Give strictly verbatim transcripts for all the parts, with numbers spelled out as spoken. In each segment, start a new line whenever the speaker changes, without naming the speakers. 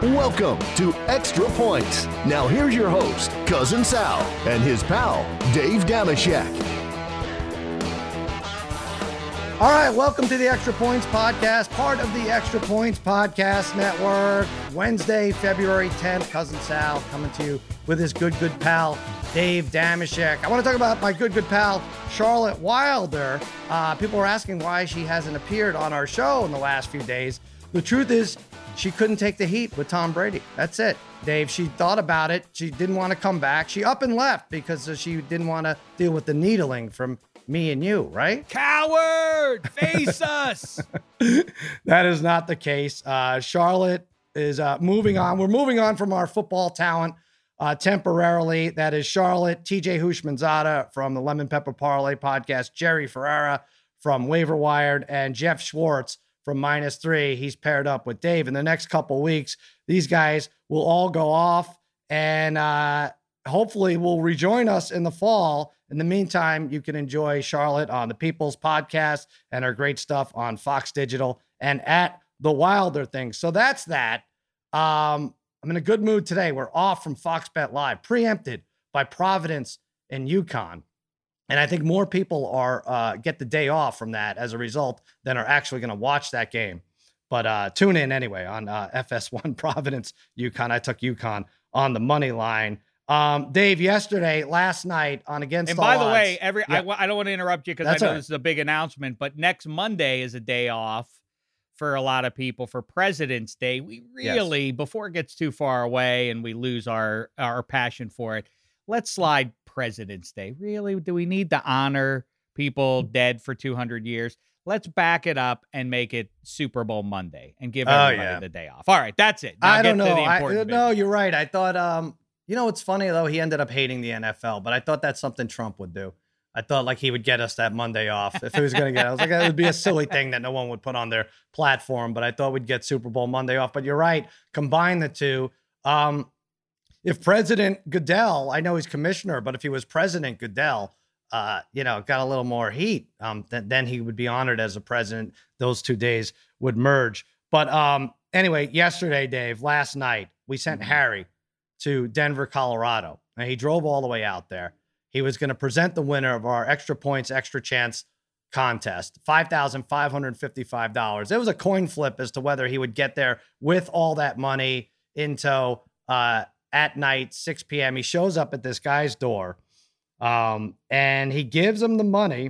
Welcome to Extra Points. Now here's your host, Cousin Sal, and his pal, Dave Dameshek.
All right, welcome to the Extra Points Podcast, part of the Extra Points Podcast Network. Wednesday, February tenth, Cousin Sal coming to you with his good, good pal, Dave Dameshek. I want to talk about my good, good pal, Charlotte Wilder. Uh, people were asking why she hasn't appeared on our show in the last few days. The truth is, she couldn't take the heat with Tom Brady. That's it, Dave. She thought about it. She didn't want to come back. She up and left because she didn't want to deal with the needling from me and you, right?
Coward! Face us!
That is not the case. Uh, Charlotte is uh, moving on. We're moving on from our football talent uh, temporarily. That is Charlotte, T J Houshmandzadeh from the Lemon Pepper Parlay podcast, Jerry Ferrara from Waiver Wired, and Jeff Schwartz from Minus Three. He's paired up with Dave. In the next couple weeks, these guys will all go off and uh, hopefully will rejoin us in the fall. In the meantime, you can enjoy Charlotte on the People's Podcast and her great stuff on Fox Digital and at The Wilder Thing. So that's that. Um, I'm in a good mood today. We're off from Fox Bet Live, preempted by Providence and UConn. And I think more people are uh, get the day off from that as a result than are actually going to watch that game. But uh, tune in anyway on uh, F S one Providence, UConn. I took UConn on the money line. Um, Dave, yesterday, last night on Against
and
All
by the
Odds,
way, every
yeah.
I, I don't want to interrupt you because I
That's
know
all right.
this is a big announcement, but next Monday is a day off for a lot of people for President's Day. We really, yes. before it gets too far away and we lose our our passion for it, let's slide President's Day. Really, do we need to honor people dead for two hundred years? Let's back it up and make it Super Bowl Monday and give everybody oh, yeah. the day off. All right, that's it. Now
I don't
get
know.
To the
I,
important
no,
business.
you're right. I thought, um, you know, it's funny though. He ended up hating the N F L, but I thought that's something Trump would do. I thought like he would get us that Monday off if he was going to get. I was like, that would be a silly thing that no one would put on their platform. But I thought we'd get Super Bowl Monday off. But you're right. Combine the two. Um, If President Goodell, I know he's commissioner, but if he was President Goodell, uh, you know, got a little more heat, um, th- then he would be honored as a president. Those two days would merge. But um, anyway, yesterday, Dave, last night, we sent mm-hmm. Harry to Denver, Colorado. And he drove all the way out there. He was going to present the winner of our Extra Points, Extra Chance contest, five thousand five hundred fifty-five dollars. It was a coin flip as to whether he would get there with all that money in tow. Uh, At night, six p.m., he shows up at this guy's door, um, and he gives him the money,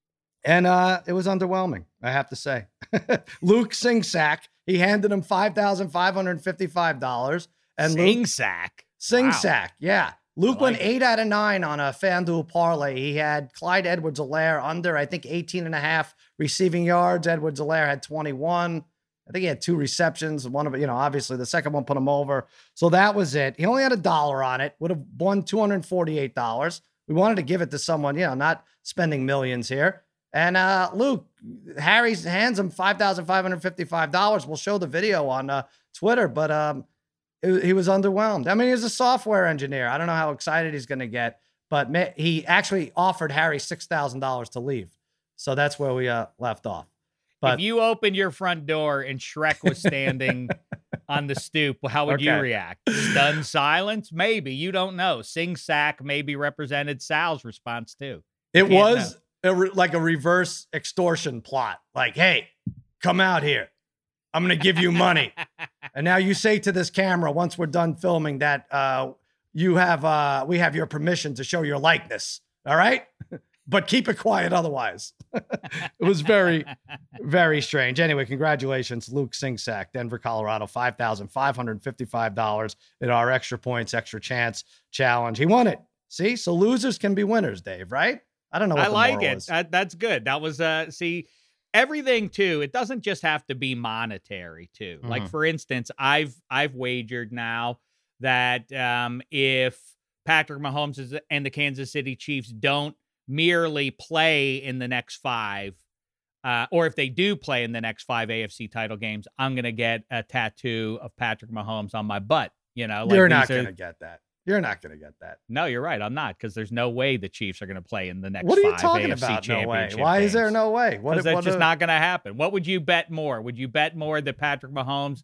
and uh, it was underwhelming, I have to say. Luke Singsack, he handed him five thousand five hundred fifty-five dollars. And
Singsack?
Singsack, wow. yeah. Luke
like
went
it.
eight out of nine on a FanDuel parlay. He had Clyde Edwards-Helaire under, I think, eighteen and a half receiving yards. Edwards-Helaire had twenty-one. I think he had two receptions. One of it, you know, obviously the second one put him over. So that was it. He only had a dollar on it. Would have won two hundred forty-eight dollars. We wanted to give it to someone, you know, not spending millions here. And uh, Luke, Harry hands him five thousand five hundred fifty-five dollars. We'll show the video on uh, Twitter, but um, it, he was underwhelmed. I mean, he's a software engineer. I don't know how excited he's going to get, but may, he actually offered Harry six thousand dollars to leave. So that's where we uh, left off. But
if you opened your front door and Shrek was standing on the stoop, how would
okay.
you react? Stunned silence? Maybe. You don't know. Sing Sack maybe represented Sal's response too.
It was a re- like a reverse extortion plot. Like, hey, come out here. I'm going to give you money. And now you say to this camera, once we're done filming, that uh, you have uh, we have your permission to show your likeness. All right? But keep it quiet otherwise. It was very, very strange. Anyway, congratulations, Luke Singsack, Denver, Colorado, five thousand five hundred fifty-five dollars in our Extra Points, Extra Chance challenge. He won it. See? So losers can be winners, Dave, right? I don't know what
I
the
like
moral
it.
is.
That, that's good. That was, uh, see, everything too. It doesn't just have to be monetary too. Mm-hmm. Like, for instance, I've, I've wagered now that um, if Patrick Mahomes is, and the Kansas City Chiefs don't merely play in the next five, uh, or if they do play in the next five A F C title games, I'm going to get a tattoo of Patrick Mahomes on my butt. You know, like
you're not
are,
going to get that. You're not going to get that.
No, you're right. I'm not, because there's no way the Chiefs are going to play in the next
what are you
five
talking
A F C
about? No way.
championship
Why
games.
is there no way? What?
Because that's
what
just
a,
not going to happen. What would you bet more? Would you bet more that Patrick Mahomes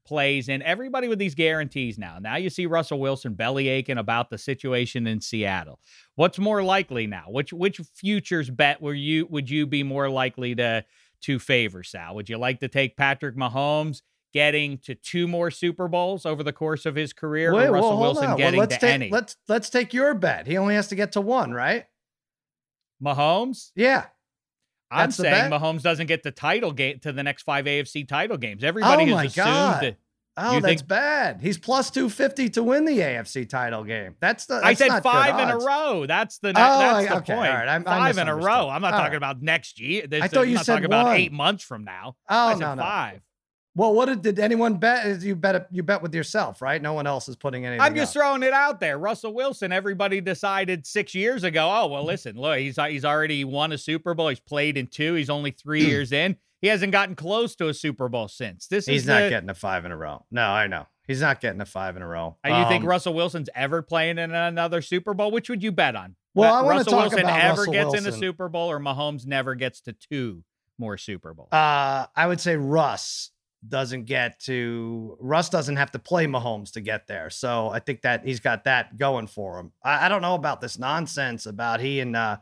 plays in. Everybody with these guarantees now. Now you see Russell Wilson belly aching about the situation in Seattle. What's more likely now? Which which futures bet were you would you be more likely to to favor, Sal? Would you like to take Patrick Mahomes getting to two more Super Bowls over the course of his career,
Wait,
or Russell
well,
Wilson
well,
getting
let's
to
take,
any?
Let's let's take your bet. He only has to get to one, right?
Mahomes?
Yeah.
I'm
That's the
saying
bet?
Mahomes doesn't get the title game to the next five A F C title games. Everybody
Oh
has
my
assumed
God.
that.
Oh,
You
that's
think-
bad. He's plus two fifty to win the A F C title game. That's the.
I
that's
said
not good
five in a
odds.
row. That's the,
Oh,
that's the
okay.
point.
All right. I'm- I
five in a
misunderstood.
row. I'm not
All
talking
right.
about next year. This,
I thought
I'm
you
not
said
talking about
one.
eight months from now.
Oh
I said
no, no.
five.
Well, what did, did anyone bet? You bet. You bet with yourself, right? No one else is putting anything.
I'm just
up.
throwing it out there. Russell Wilson, everybody decided six years ago, oh, well, listen, look, he's he's already won a Super Bowl. He's played in two. He's only three years in. He hasn't gotten close to a Super Bowl since. This
He's
is
not
the,
getting a five in a row. No, I know. He's not getting a five in a row.
Uh, you think
Um,
Russell Wilson's ever playing in another Super Bowl? Which would you bet on?
Well,
That
I wanna
Russell
talk
Wilson
about
ever
Russell
gets in a
Wilson.
Super Bowl, or Mahomes never gets to two more Super Bowls?
Uh, I would say Russ doesn't get to Russ doesn't have to play Mahomes to get there. So I think that he's got that going for him. I, I don't know about this nonsense about he and uh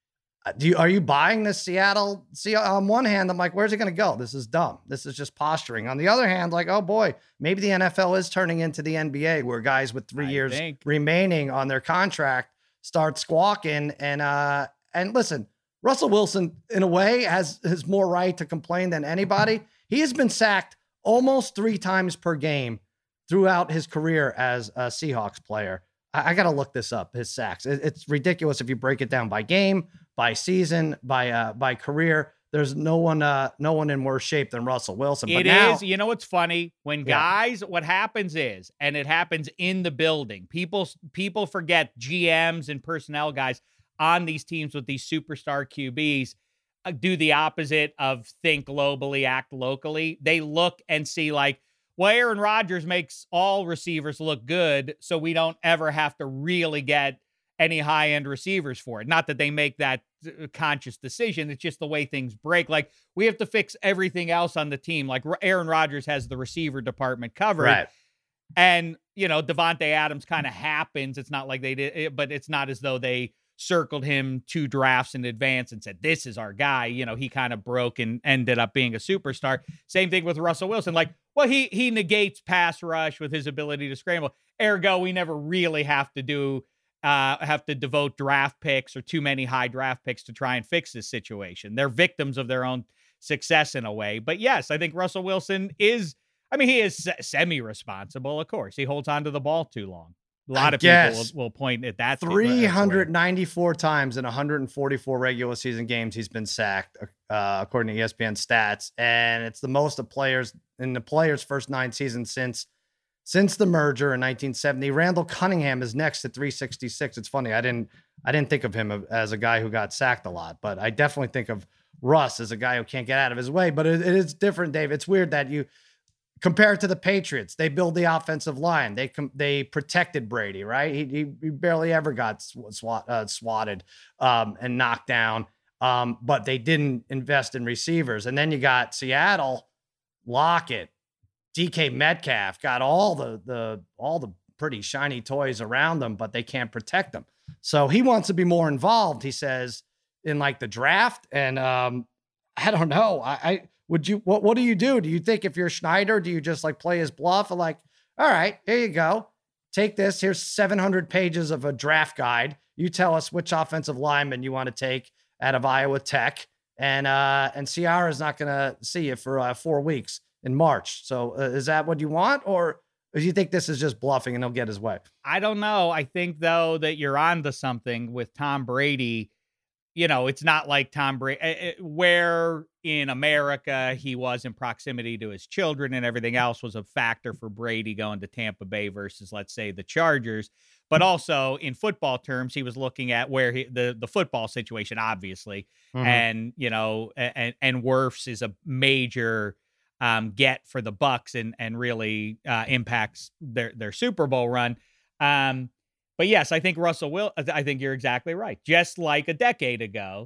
do you are you buying this Seattle? See, on one hand, I'm like, where's it gonna go? This is dumb. This is just posturing. On the other hand, like, oh boy, maybe the N F L is turning into the N B A where guys with three
I
years
think.
remaining on their contract start squawking and uh and listen, Russell Wilson, in a way, has has more right to complain than anybody. He has been sacked almost three times per game throughout his career as a Seahawks player. I, I got to look this up, his sacks. It, it's ridiculous if you break it down by game, by season, by uh, by career. There's no one uh, no one in worse shape than Russell Wilson. But
It is.
now,
You know what's funny? When
Yeah.
guys, what happens is, and it happens in the building, people people forget G Ms and personnel guys on these teams with these superstar Q Bs uh, do the opposite of think globally, act locally. They look and see like, well, Aaron Rodgers makes all receivers look good, so we don't ever have to really get any high-end receivers for it. Not that they make that uh, conscious decision. It's just the way things break. Like, we have to fix everything else on the team. Like, Aaron Rodgers has the receiver department covered.
right.
And, you know, Devontae Adams kind of happens. It's not like they did, but it's not as though they circled him two drafts in advance and said, this is our guy. You know, he kind of broke and ended up being a superstar. Same thing with Russell Wilson. Like, well, he he negates pass rush with his ability to scramble. Ergo, we never really have to do uh, have to devote draft picks or too many high draft picks to try and fix this situation. They're victims of their own success in a way. But yes, I think Russell Wilson is, I mean, he is semi-responsible, of course. He holds on to the ball too long. A lot
I
of people
guess.
will, will point at that.
three hundred ninety-four times in one hundred forty-four regular season games he's been sacked, uh, according to E S P N stats, and it's the most of players in the players' first nine seasons since since the merger in nineteen seventy. Randall Cunningham is next at three sixty-six. It's funny, I didn't I didn't think of him as a guy who got sacked a lot, but I definitely think of Russ as a guy who can't get out of his way. But it, it is different, Dave. It's weird that you. Compared to the Patriots, they build the offensive line. They com- they protected Brady, right? He, he, he barely ever got sw- swat, uh, swatted um, and knocked down, um, but they didn't invest in receivers. And then you got Seattle, Lockett, D K Metcalf, got all the the all the pretty shiny toys around them, but they can't protect them. So he wants to be more involved, he says, in like the draft. And um, I don't know. I. I Would you, what, what do you do? Do you think if you're Schneider, do you just like play his bluff and like, all right, here you go. Take this. Here's seven hundred pages of a draft guide. You tell us which offensive lineman you want to take out of Iowa Tech. And, uh, and Ciara's not going to see you for uh, four weeks in March. So uh, is that what you want? Or do you think this is just bluffing and he'll get his way?
I don't know. I think though that you're onto something with Tom Brady. You know, it's not like Tom Brady, where in America he was in proximity to his children and everything else was a factor for Brady going to Tampa Bay versus, let's say, the Chargers. But also in football terms, he was looking at where he, the, the football situation, obviously. Mm-hmm. And, you know, and, and Wirfs is a major um, get for the Bucs and, and really uh, impacts their, their Super Bowl run. Um, But yes, I think Russell will. I think you're exactly right. Just like a decade ago,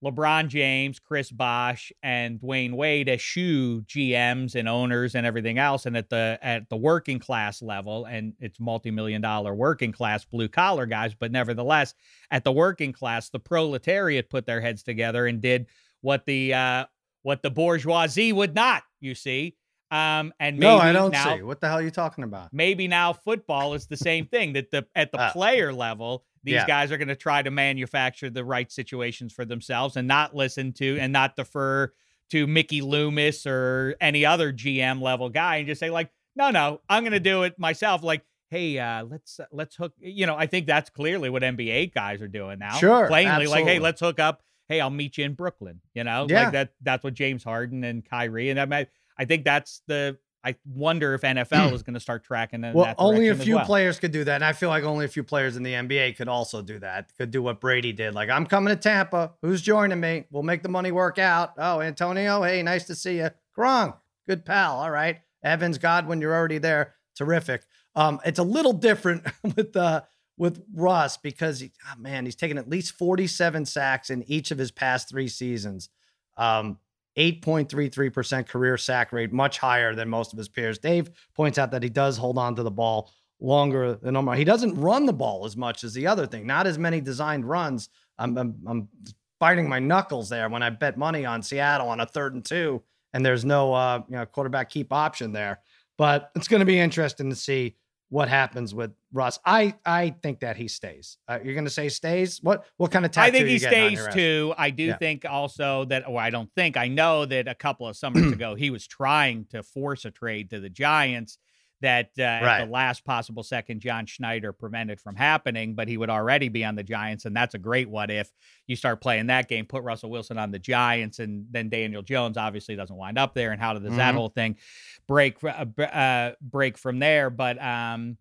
LeBron James, Chris Bosh, and Dwayne Wade eschew G Ms and owners and everything else. And at the at the working class level, and it's multi-million dollar working class blue collar guys, but nevertheless, at the working class, the proletariat put their heads together and did what the uh, what the bourgeoisie would not. You see. Um, and maybe
no, I don't
now,
see. What the hell are you talking about?
Maybe now football is the same thing, that the at the
uh,
player level, these
yeah.
guys are going to try to manufacture the right situations for themselves and not listen to and not defer to Mickey Loomis or any other G M level guy and just say like, no, no, I'm going to do it myself. Like, hey, uh, let's uh, let's hook. You know, I think that's clearly what N B A guys are doing now.
Sure,
plainly,
absolutely.
like, hey, let's hook up. Hey, I'll meet you in Brooklyn. You know,
yeah.
like that. That's what James Harden and Kyrie and I. I think that's the. I wonder if N F L is going to start tracking in
well,
that
only a
direction
few
as well.
players could do that. And I feel like only a few players in the N B A could also do that. Could do what Brady did. Like, I'm coming to Tampa. Who's joining me? We'll make the money work out. Oh, Antonio. Hey, nice to see you. Gronk. Good pal. All right. Evans, Godwin, you're already there. Terrific. Um, it's a little different with uh, with Russ because, he, oh, man, he's taken at least forty-seven sacks in each of his past three seasons. Um, eight point three three percent career sack rate, much higher than most of his peers. Dave points out that he does hold on to the ball longer than normal. He doesn't run the ball as much as the other thing. Not as many designed runs. I'm, I'm, I'm biting my knuckles there when I bet money on Seattle on a third and two, and there's no uh, you know quarterback keep option there. But it's going to be interesting to see what happens with Russ. I I think that he stays. Uh, you're going to say stays? What what kind of tattoo
I think he
you getting on
stays
your ass?
too. I do
Yeah.
think also that, or I don't think, I know that a couple of summers ago, he was trying to force a trade to the Giants that uh,
Right.
at the last possible second, John Schneider prevented from happening, but he would already be on the Giants. And that's a great what if you start playing that game, put Russell Wilson on the Giants, and then Daniel Jones obviously doesn't wind up there. And how does
Mm-hmm.
that whole thing break, uh, uh, break from there? But um,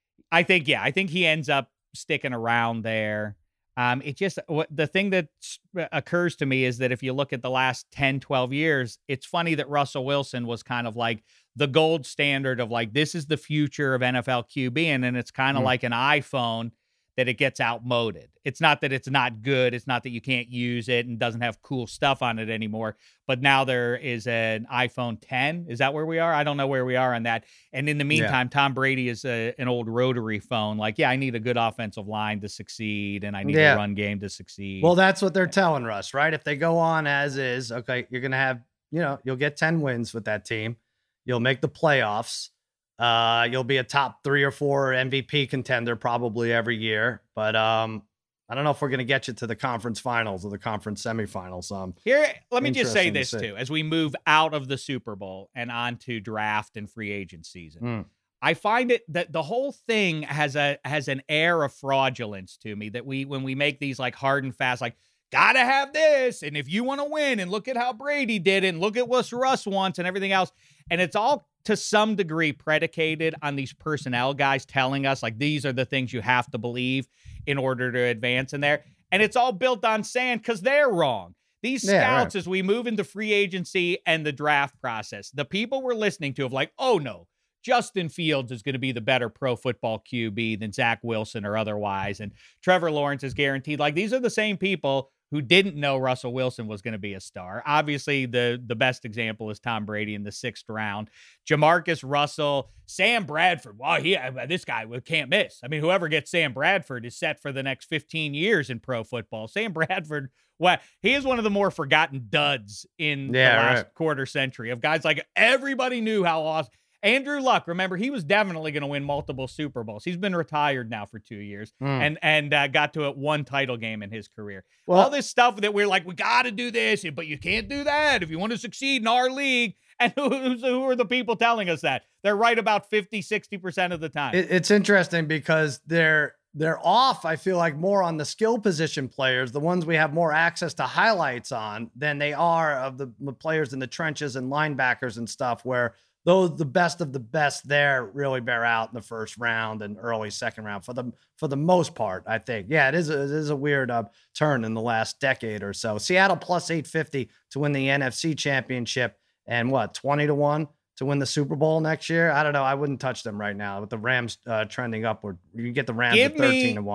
I think, yeah, I think he ends up sticking around there. Um, it just, what the thing that occurs to me is that if you look at the last ten, twelve years, it's funny that Russell Wilson was kind of like the gold standard of like, this is the future of N F L Q B. And then it's kind of
Mm.
like an iPhone that it gets outmoded. It's not that it's not good. It's not that you can't use it and doesn't have cool stuff on it anymore. But now there is an iPhone ten. Is that where we are? I don't know where we are on that. And in the meantime, yeah. Tom Brady is a, an old rotary phone. Like, yeah, I need a good offensive line to succeed, and I need
yeah.
a run game to succeed.
Well, that's what they're telling Russ, right? If they go on as is, okay, you're going to have, you know, you'll get ten wins with that team. You'll make the playoffs. Uh, you'll be a top three or four M V P contender probably every year. But um, I don't know if we're going to get you to the conference finals or the conference semifinals. Um,
Here, let me just say
interesting to
this
see.
too, as we move out of the Super Bowl and onto draft and free agent season.
Mm.
I find it that the whole thing has a has an air of fraudulence to me, that we when we make these like hard and fast, like gotta have this, and if you want to win, and look at how Brady did it, and look at what Russ wants and everything else, and it's all to some degree predicated on these personnel guys telling us like these are the things you have to believe in order to advance in there, and it's all built on sand because they're wrong. These
Yeah,
scouts,
right.
as we move into free agency and the draft process, the people we're listening to of like, oh no, Justin Fields is going to be the better pro football Q B than Zach Wilson or otherwise. And Trevor Lawrence is guaranteed. Like, these are the same people who didn't know Russell Wilson was going to be a star. Obviously, the, the best example is Tom Brady in the sixth round. Jamarcus Russell, Sam Bradford. Wow, he, this guy can't miss. I mean, whoever gets Sam Bradford is set for the next fifteen years in pro football. Sam Bradford, well, he is one of the more forgotten duds in
Yeah,
the last
right.
quarter century of guys like everybody knew how awesome. Andrew Luck, remember, he was definitely going to win multiple Super Bowls. He's been retired now for two years
Mm.
and and uh, got to it one title game in his career.
Well-
All this stuff that we're like, we got to do this, but you can't do that if you want to succeed in our league. And who's, who are the people telling us that? They're right about fifty, sixty percent of the time.
It, it's interesting because they're they're off, I feel like, more on the skill position players, the ones we have more access to highlights on, than they are of the, the players in the trenches and linebackers and stuff, where those the best of the best there really bear out in the first round and early second round for the for the most part, I think. Yeah, it is a, it is a weird uh, turn in the last decade or so. Seattle plus eight fifty to win the N F C championship, and what, twenty to one to win the Super Bowl next year? I don't know. I wouldn't touch them right now with the Rams uh, trending upward. You can get the Rams
Give
at thirteen
me-
to one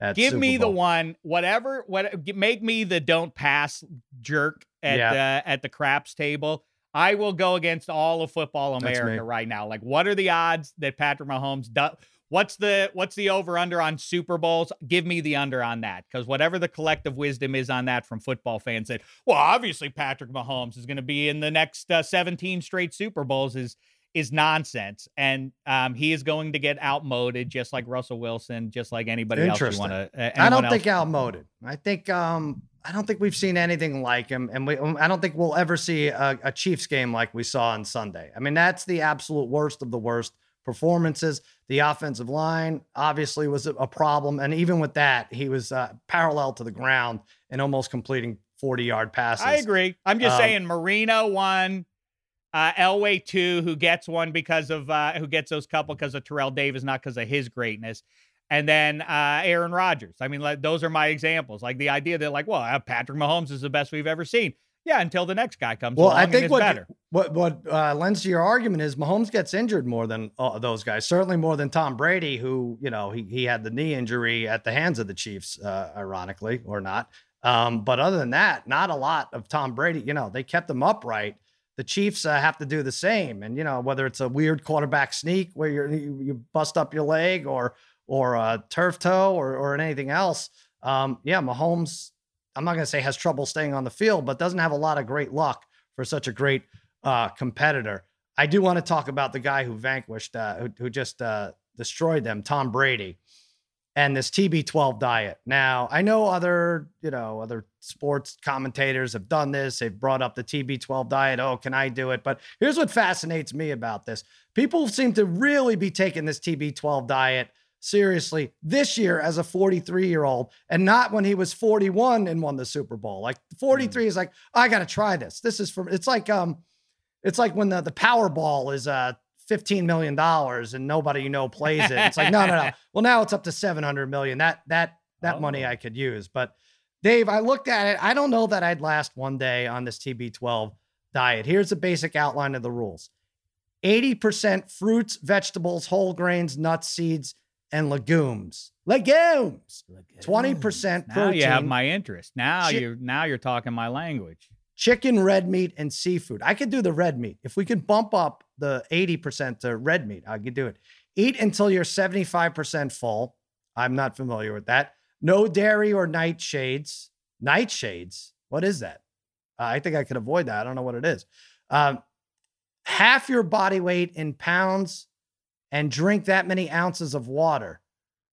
at
Give
Super
me
Bowl.
the one, whatever, what make me the don't pass jerk at
Yeah.
uh, at the craps table. I will go against all of football
That's me.
America right now. Like, what are the odds that Patrick Mahomes does? What's the what's the over under on Super Bowls? Give me the under on that, because whatever the collective wisdom is on that from football fans, that well, obviously Patrick Mahomes is going to be in the next uh, seventeen straight Super Bowls is is nonsense, and um, he is going to get outmoded just like Russell Wilson, just like anybody else you want to. Uh,
I don't think outmoded. I think um, I don't think we've seen anything like him, and we I don't think we'll ever see a, a Chiefs game like we saw on Sunday. I mean, that's the absolute worst of the worst performances. The offensive line obviously was a, a problem, and even with that, he was uh, parallel to the ground and almost completing forty-yard passes.
I agree. I'm just
Um,
saying, Marino won. Uh, Elway two, who gets one because of uh, who gets those couple because of Terrell Davis, not because of his greatness, and then uh, Aaron Rodgers. I mean, like, those are my examples. Like the idea that, like, well, uh, Patrick Mahomes is the best we've ever seen. Yeah, until the next guy comes
Well,
along
I
and
think
is
what
better.
what what uh, lends to your argument is Mahomes gets injured more than uh, those guys. Certainly more than Tom Brady, who you know he he had the knee injury at the hands of the Chiefs, uh, ironically or not. Um, but other than that, not a lot of Tom Brady. You know, they kept him upright. The Chiefs uh, have to do the same, and you know whether it's a weird quarterback sneak where you're, you you bust up your leg or or a turf toe or or anything else. Um, yeah, Mahomes, I'm not going to say has trouble staying on the field, but doesn't have a lot of great luck for such a great uh, competitor. I do want to talk about the guy who vanquished, uh, who, who just uh, destroyed them, Tom Brady, and this T B twelve diet. Now, I know other, you know, other sports commentators have done this. They've brought up the T B twelve diet. Oh, can I do it? But here's what fascinates me about this. People seem to really be taking this T B twelve diet seriously this year as a forty-three year old, and not when he was forty-one and won the Super Bowl. Like forty-three mm. is like, I got to try this. This is for, it's like, um, it's like when the, the Powerball is uh fifteen million dollars and nobody, you know, plays it. It's like, no, no, no. Well, now it's up to seven hundred million. That, that, that oh. money I could use. But Dave, I looked at it. I don't know that I'd last one day on this T B twelve diet. Here's the basic outline of the rules. eighty percent fruits, vegetables, whole grains, nuts, seeds, and legumes. Legumes. legumes. twenty percent protein.
Now you have my interest. Now Chi- you're now you're talking my language.
Chicken, red meat, and seafood. I could do the red meat. If we could bump up the eighty percent to red meat, I could do it. Eat until you're seventy-five percent full. I'm not familiar with that. No dairy or nightshades. Nightshades? What is that? Uh, I think I could avoid that. I don't know what it is. Um, half your body weight in pounds and drink that many ounces of water.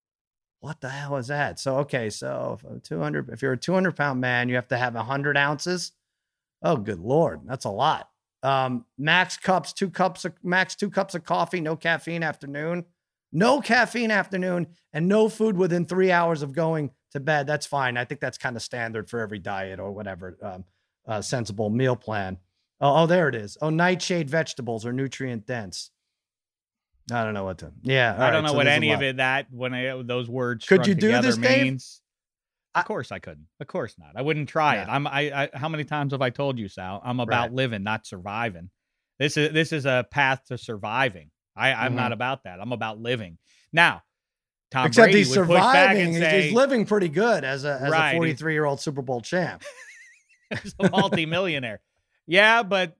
What the hell is that? So, okay, so if, two hundred, if you're a two hundred pound man, you have to have one hundred ounces. Oh, good Lord. That's a lot. Um, max cups, two cups, of, max two cups of coffee, no caffeine afternoon, no caffeine afternoon, and no food within three hours of going to bed. That's fine. I think that's kind of standard for every diet or whatever um, uh, sensible meal plan. Oh, oh, there it is. Oh, nightshade vegetables are nutrient dense. I don't know what to. Yeah,
I don't
right,
know
so
what any of it that when I, those words
could you do this,
means.
Dave?
Of course I couldn't. Of course not. I wouldn't try yeah. it. I'm. I, I. How many times have I told you, Sal? I'm about right. living, not surviving. This is this is a path to surviving. I, I'm mm-hmm. not about that. I'm about living. Now, Tom
Except
Brady
he's
would
surviving.
push back and say,
he's living pretty good as a as
right.
a forty-three year old Super Bowl champ.
He's a multimillionaire. Yeah, but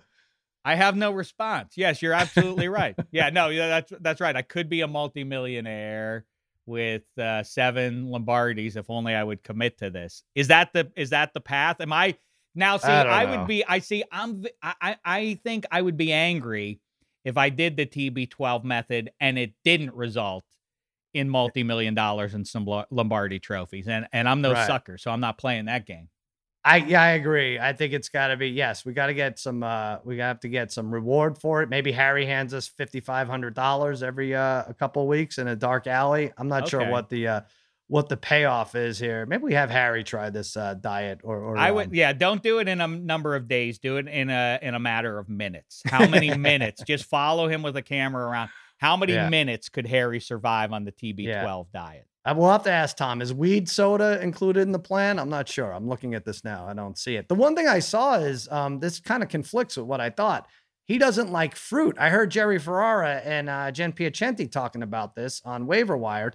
I have no response. Yes, you're absolutely right. Yeah, no, yeah, that's that's right. I could be a multimillionaire with uh, seven Lombardis if only I would commit to this. Is that the is that the path? Am I now? See, I, I would be. I see. I'm. I I think I would be angry if I did the T B twelve method and it didn't result in multi-million dollars and some Lombardi trophies. And and I'm no right. sucker, so I'm not playing that game.
I yeah, I agree. I think it's got to be, yes, we got to get some, uh, we have to get some reward for it. Maybe Harry hands us fifty-five hundred dollars every uh, a couple of weeks in a dark alley. I'm not okay. sure what the, uh, what the payoff is here. Maybe we have Harry try this uh, diet or, or
I would, um, yeah, don't do it in a number of days. Do it in a, in a matter of minutes. How many minutes? Just follow him with a camera around. How many yeah. minutes could Harry survive on the T B twelve yeah. diet?
I will have to ask Tom, is weed soda included in the plan? I'm not sure. I'm looking at this now. I don't see it. The one thing I saw is um, this kind of conflicts with what I thought. He doesn't like fruit. I heard Jerry Ferrara and uh, Jen Piacenti talking about this on Waiver Wired.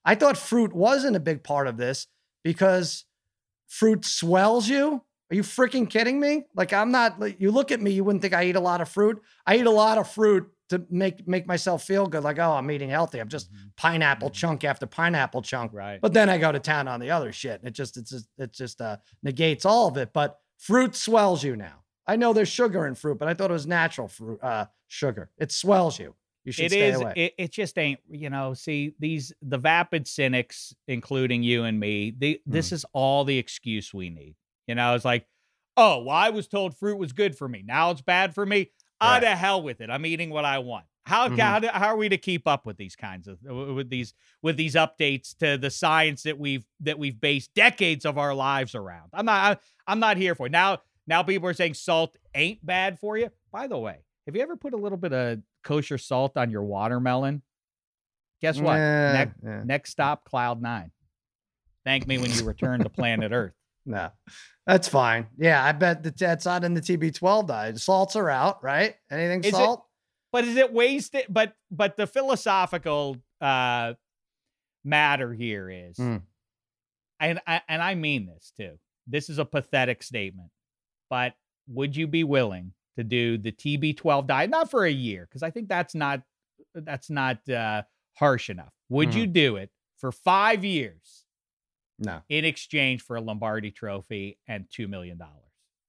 I thought fruit wasn't a big part of this because fruit swells you. Are you freaking kidding me? Like, I'm not, like, you look at me, you wouldn't think I eat a lot of fruit. I eat a lot of fruit to make, make myself feel good. Like, oh, I'm eating healthy. I'm just mm-hmm. pineapple mm-hmm. chunk after pineapple chunk.
Right.
But then I go to town on the other shit. And it just, it's just, it just uh, negates all of it. But fruit swells you now. I know there's sugar in fruit, but I thought it was natural fruit, uh, sugar. It swells you. You should
it
stay
is,
away.
It, it just ain't, you know, see these, the vapid cynics, including you and me, they, this mm. is all the excuse we need. You know, it's like, oh, well, I was told fruit was good for me. Now it's bad for me. Right. Ah, to hell with it. I'm eating what I want. How, mm-hmm. how, how are we to keep up with these kinds of, with these, with these updates to the science that we've, that we've based decades of our lives around? I'm not, I, I'm not here for it. Now, now people are saying salt ain't bad for you. By the way, have you ever put a little bit of kosher salt on your watermelon? Guess what?
Yeah,
next,
yeah.
next stop, Cloud Nine. Thank me when you return to planet Earth.
No, that's fine. Yeah, I bet that that's not in the T B twelve diet. Salts are out, right? Anything
is
salt?
It, but is it wasted? But but the philosophical uh, matter here is, mm. and I and I mean this too. This is a pathetic statement, but would you be willing to do the T B twelve diet, not for a year, because I think that's not that's not uh, harsh enough. Would mm-hmm. you do it for five years?
No.
In exchange for a Lombardi trophy and two million dollars.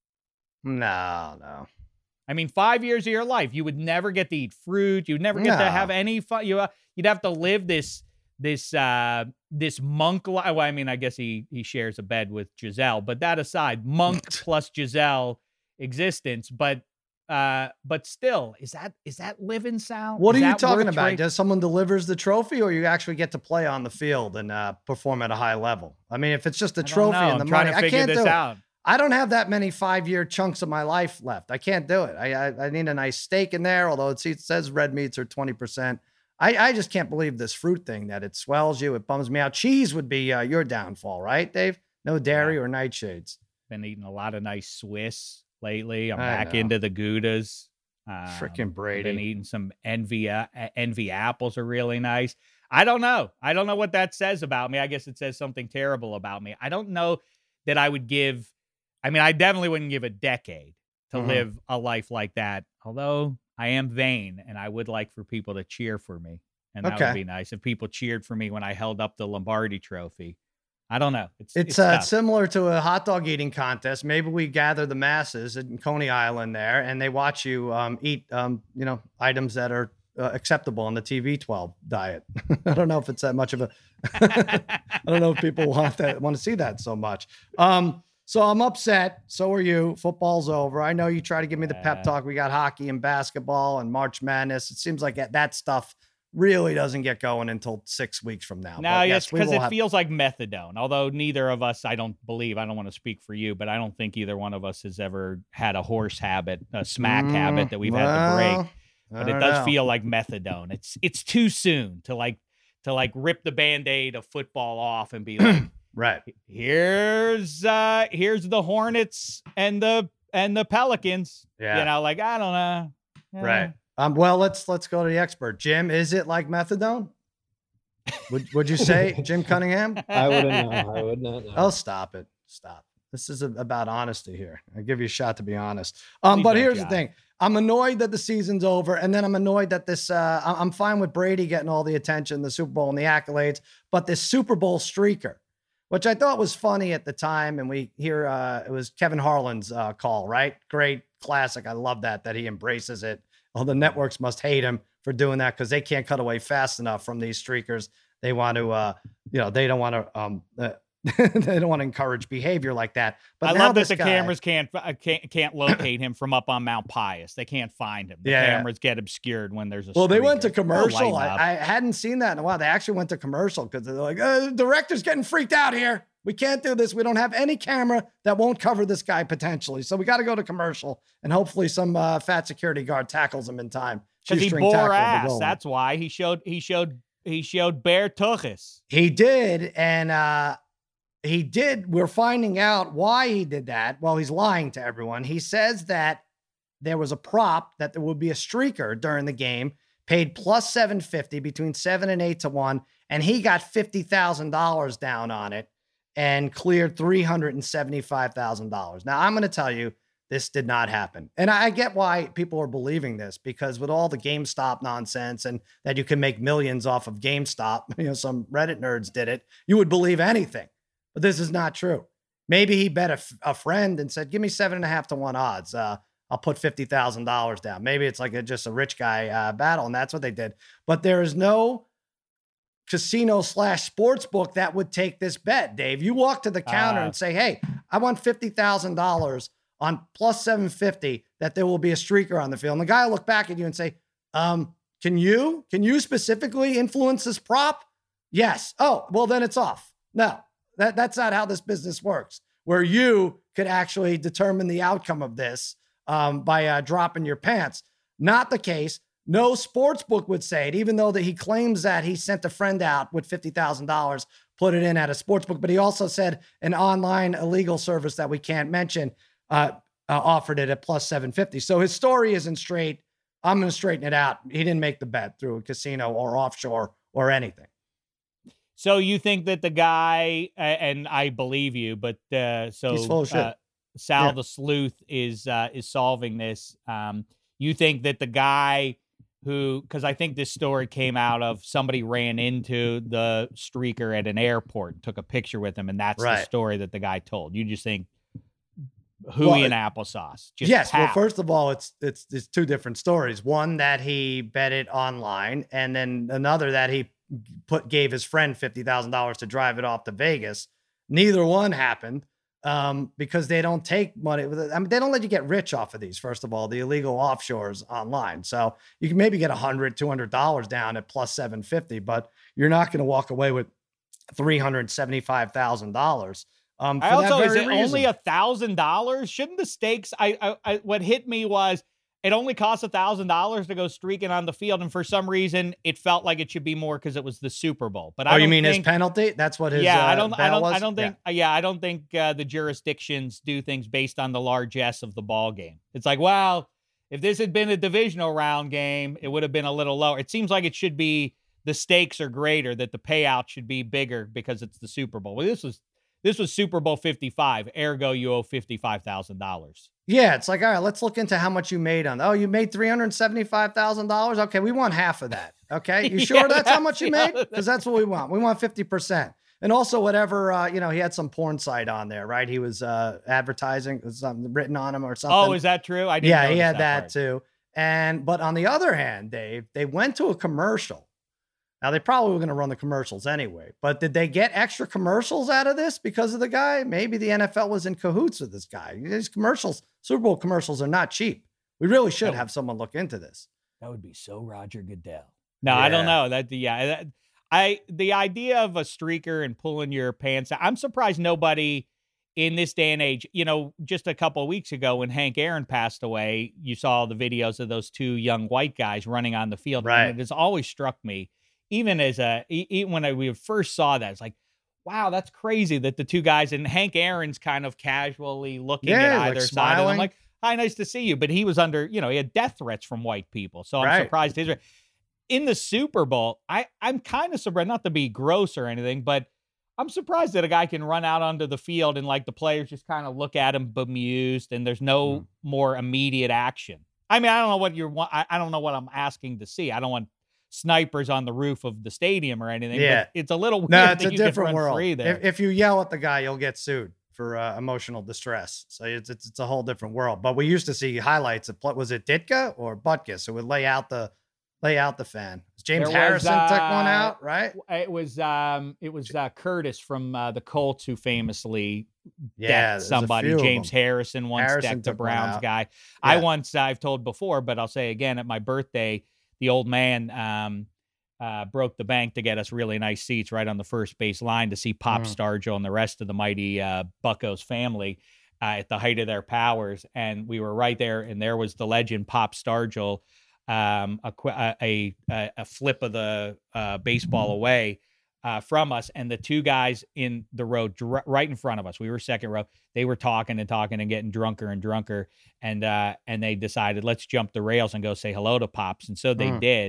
No, no.
I mean, five years of your life, you would never get to eat fruit. You'd never get
no.
to have any fun. You, uh, you'd have to live this, this, uh, this monk life. Well, I mean, I guess he, he shares a bed with Giselle, but that aside, monk plus Giselle existence. But, uh, but still, is that, is that living, Sal?
What
is
are you talking
about?
Right? Does someone delivers the trophy, or you actually get to play on the field and uh, perform at a high level? I mean, if it's just a trophy and the
I'm
money,
trying to
I can't
this
do
out.
it. I don't have that many five-year chunks of my life left. I can't do it. I, I, I need a nice steak in there, although it says red meats are twenty percent. I, I just can't believe this fruit thing, that it swells you. It bums me out. Cheese would be uh, your downfall, right, Dave? No dairy yeah. or nightshades.
Been eating a lot of nice Swiss lately. I'm
I
back
know.
into the Goudas. Um,
Freaking Brady.
Been eating some envy, uh, envy apples are really nice. I don't know. I don't know what that says about me. I guess it says something terrible about me. I don't know that I would give, I mean, I definitely wouldn't give a decade to mm-hmm. live a life like that. Although I am vain and I would like for people to cheer for me. And that
okay.
would be nice if people cheered for me when I held up the Lombardi trophy. I don't know. It's
it's,
it's
uh, similar to a hot dog eating contest. Maybe we gather the masses in Coney Island there, and they watch you um, eat, um, you know, items that are uh, acceptable in the T V twelve diet. I don't know if it's that much of a. I don't know if people want that want to see that so much. Um, so I'm upset. So are you. Football's over. I know you try to give me the pep talk. We got hockey and basketball and March Madness. It seems like that stuff really doesn't get going until six weeks from now.
No, yes, because it have... feels like methadone. Although neither of us, I don't believe, I don't want to speak for you, but I don't think either one of us has ever had a horse habit, a smack mm, habit that we've well, had to break. But it does know. feel like methadone. It's it's too soon to like to like rip the Band-Aid of football off and be like,
right,
here's uh here's the Hornets and the and the Pelicans.
Yeah,
you know, like I don't know, yeah.
right. Um, well, let's let's go to the expert. Jim, is it like methadone? Would would you say, Jim Cunningham?
I wouldn't know. I would not know.
Oh, stop it. Stop. This is a, about honesty here. I give you a shot to be honest. Um, but here's the thing. I'm annoyed that the season's over, and then I'm annoyed that this, uh, I'm fine with Brady getting all the attention, the Super Bowl and the accolades, but this Super Bowl streaker, which I thought was funny at the time, and we hear, uh, it was Kevin Harlan's uh, call, right? Great, classic. I love that, that he embraces it. Well, the networks must hate him for doing that because they can't cut away fast enough from these streakers. They want to, uh, you know, they don't want to, um, uh, they don't want to encourage behavior like that. But
I
now
love that the
guy,
cameras can't, uh, can't can't locate him from up on Mount Pius. They can't find him. The
yeah,
cameras yeah. get obscured when there's a.
Well,
streaker.
they went to commercial. I, I hadn't seen that in a while. They actually went to commercial because they're like, uh, the director's getting freaked out here. We can't do this. We don't have any camera that won't cover this guy potentially. So we got to go to commercial, and hopefully some uh, fat security guard tackles him in time.
Because he bore ass. That's why he showed he showed he showed bare tuchus.
He did, and uh, he did. We're finding out why he did that. Well, he's lying to everyone. He says that there was a prop that there would be a streaker during the game, paid plus seven fifty, between seven and eight to one. and he got fifty thousand dollars down on it and cleared three hundred seventy-five thousand dollars. Now, I'm going to tell you, this did not happen. And I get why people are believing this, because with all the GameStop nonsense and that you can make millions off of GameStop, you know, some Reddit nerds did it, you would believe anything. But this is not true. Maybe he bet a, f- a friend and said, give me seven and a half to one odds. Uh, I'll put fifty thousand dollars down. Maybe it's like a, just a rich guy uh, battle, and that's what they did. But there is no casino slash sports book that would take this bet, Dave. You walk to the counter uh, and say, hey, I want fifty thousand dollars on plus seven fifty that there will be a streaker on the field. And the guy will look back at you and say, um, can you, can you specifically influence this prop? Yes. Oh, well, then it's off. No, that, that's not how this business works, where you could actually determine the outcome of this um, by uh, dropping your pants. Not the case. No sports book would say it, even though that he claims that he sent a friend out with fifty thousand dollars, put it in at a sports book. But he also said an online illegal service that we can't mention uh, uh, offered it at plus seven fifty. So his story isn't straight. I'm going to straighten it out. He didn't make the bet through a casino or offshore or anything.
So you think that the guy, uh, and I believe you, but uh, so
He's full of shit.
Uh, Sal
Yeah.
the Sleuth is uh, is solving this. Um, you think that the guy who, because I think this story came out of somebody ran into the streaker at an airport and took a picture with him, and that's
Right.
the story that the guy told. You just think hooey
Well,
and applesauce. Just
yes. Well,
pow.
first of all, it's, it's, it's two different stories. One that he bet it online, and then another that he put, gave his friend fifty thousand dollars to drive it off to Vegas. Neither one happened. Um, because they don't take money. I mean, they don't let you get rich off of these. First of all, the illegal offshores online. So you can maybe get a hundred, two hundred dollars down at plus seven fifty, but you're not going to walk away with three hundred seventy-five thousand dollars. Um, for
I also,
that
is
very
it
reason.
only a thousand dollars? Shouldn't the stakes? I, I, I, what hit me was it only costs a thousand dollars to go streaking on the field, and for some reason, it felt like it should be more because it was the Super Bowl. But
Oh,
I
you
don't
mean
think,
his penalty? That's what his
yeah,
uh,
I don't, I
bail
don't,
was?
I don't think, yeah, yeah I don't think uh, the jurisdictions do things based on the largesse of the ball game. It's like, well, if this had been a divisional round game, it would have been a little lower. It seems like it should be the stakes are greater, that the payout should be bigger because it's the Super Bowl. Well, this was this was Super Bowl fifty-five, ergo you owe fifty-five thousand dollars.
Yeah, it's like, all right, let's look into how much you made on. Oh, you made three hundred seventy-five thousand dollars. Okay, we want half of that. Okay, you sure
Yeah,
that's how
that's
much you
the
made?
other-
Because that's what we want. We want fifty percent. And also whatever, uh, you know, he had some porn site on there, right? He was uh, advertising something written on him or something.
Oh, is that true? I didn't
yeah, he
notice
had that,
part.
too. And but on the other hand, Dave, they went to a commercial. Now they probably were going to run the commercials anyway, but did they get extra commercials out of this because of the guy? Maybe the N F L was in cahoots with this guy. These commercials, Super Bowl commercials, are not cheap. We really should
No.
have someone look into this.
That would be so Roger Goodell. No, I don't
Yeah.
know. That yeah, that, I the idea of a streaker and pulling your pants out. I'm surprised nobody in this day and age, you know, just a couple of weeks ago when Hank Aaron passed away, you saw the videos of those two young white guys running on the field.
Right.
And it has always struck me, even as a e- even when I, we first saw that, it's like, wow, that's crazy that the two guys, and Hank Aaron's kind of casually looking
Yeah,
at
like
either side. And I'm
smiling.
like, hi, nice to see you. But he was under, you know, he had death threats from white people. So I'm
Right.
surprised his. In the Super Bowl, I, I'm kind of surprised, not to be gross or anything, but I'm surprised that a guy can run out onto the field and like the players just kind of look at him bemused and there's no
Mm.
more immediate action. I mean, I don't know what you're, wa- I, I don't know what I'm asking to see. I don't want snipers on the roof of the stadium or anything.
Yeah.
But it's a little weird
No,
that
it's a
you can
different
run
world.
free there.
If, if you yell at the guy, you'll get sued for uh, emotional distress. So it's, it's it's a whole different world. But we used to see highlights of, was it Ditka or Butkus who would lay out the lay out the fan. James
There was,
Harrison took one
uh,
out, right?
It was um, it was uh, Curtis from uh, the Colts who famously
Yeah,
decked
there's a
somebody.
few of
James
them.
Harrison once
Harrison
decked the
took one
Browns
out.
guy. I
Yeah.
once I've told before, but I'll say again, at my birthday, the old man um, uh, broke the bank to get us really nice seats right on the first base line to see Pop
Mm.
Stargell and the rest of the mighty uh, Buccos family uh, at the height of their powers, and we were right there, and there was the legend Pop Stargell. Um, a, qu- a a a flip of the uh, baseball away uh, from us, and the two guys in the row dr- right in front of us. We were second row. They were talking and talking and getting drunker and drunker, and uh, and they decided let's jump the rails and go say hello to Pops, and so they
Mm.
did.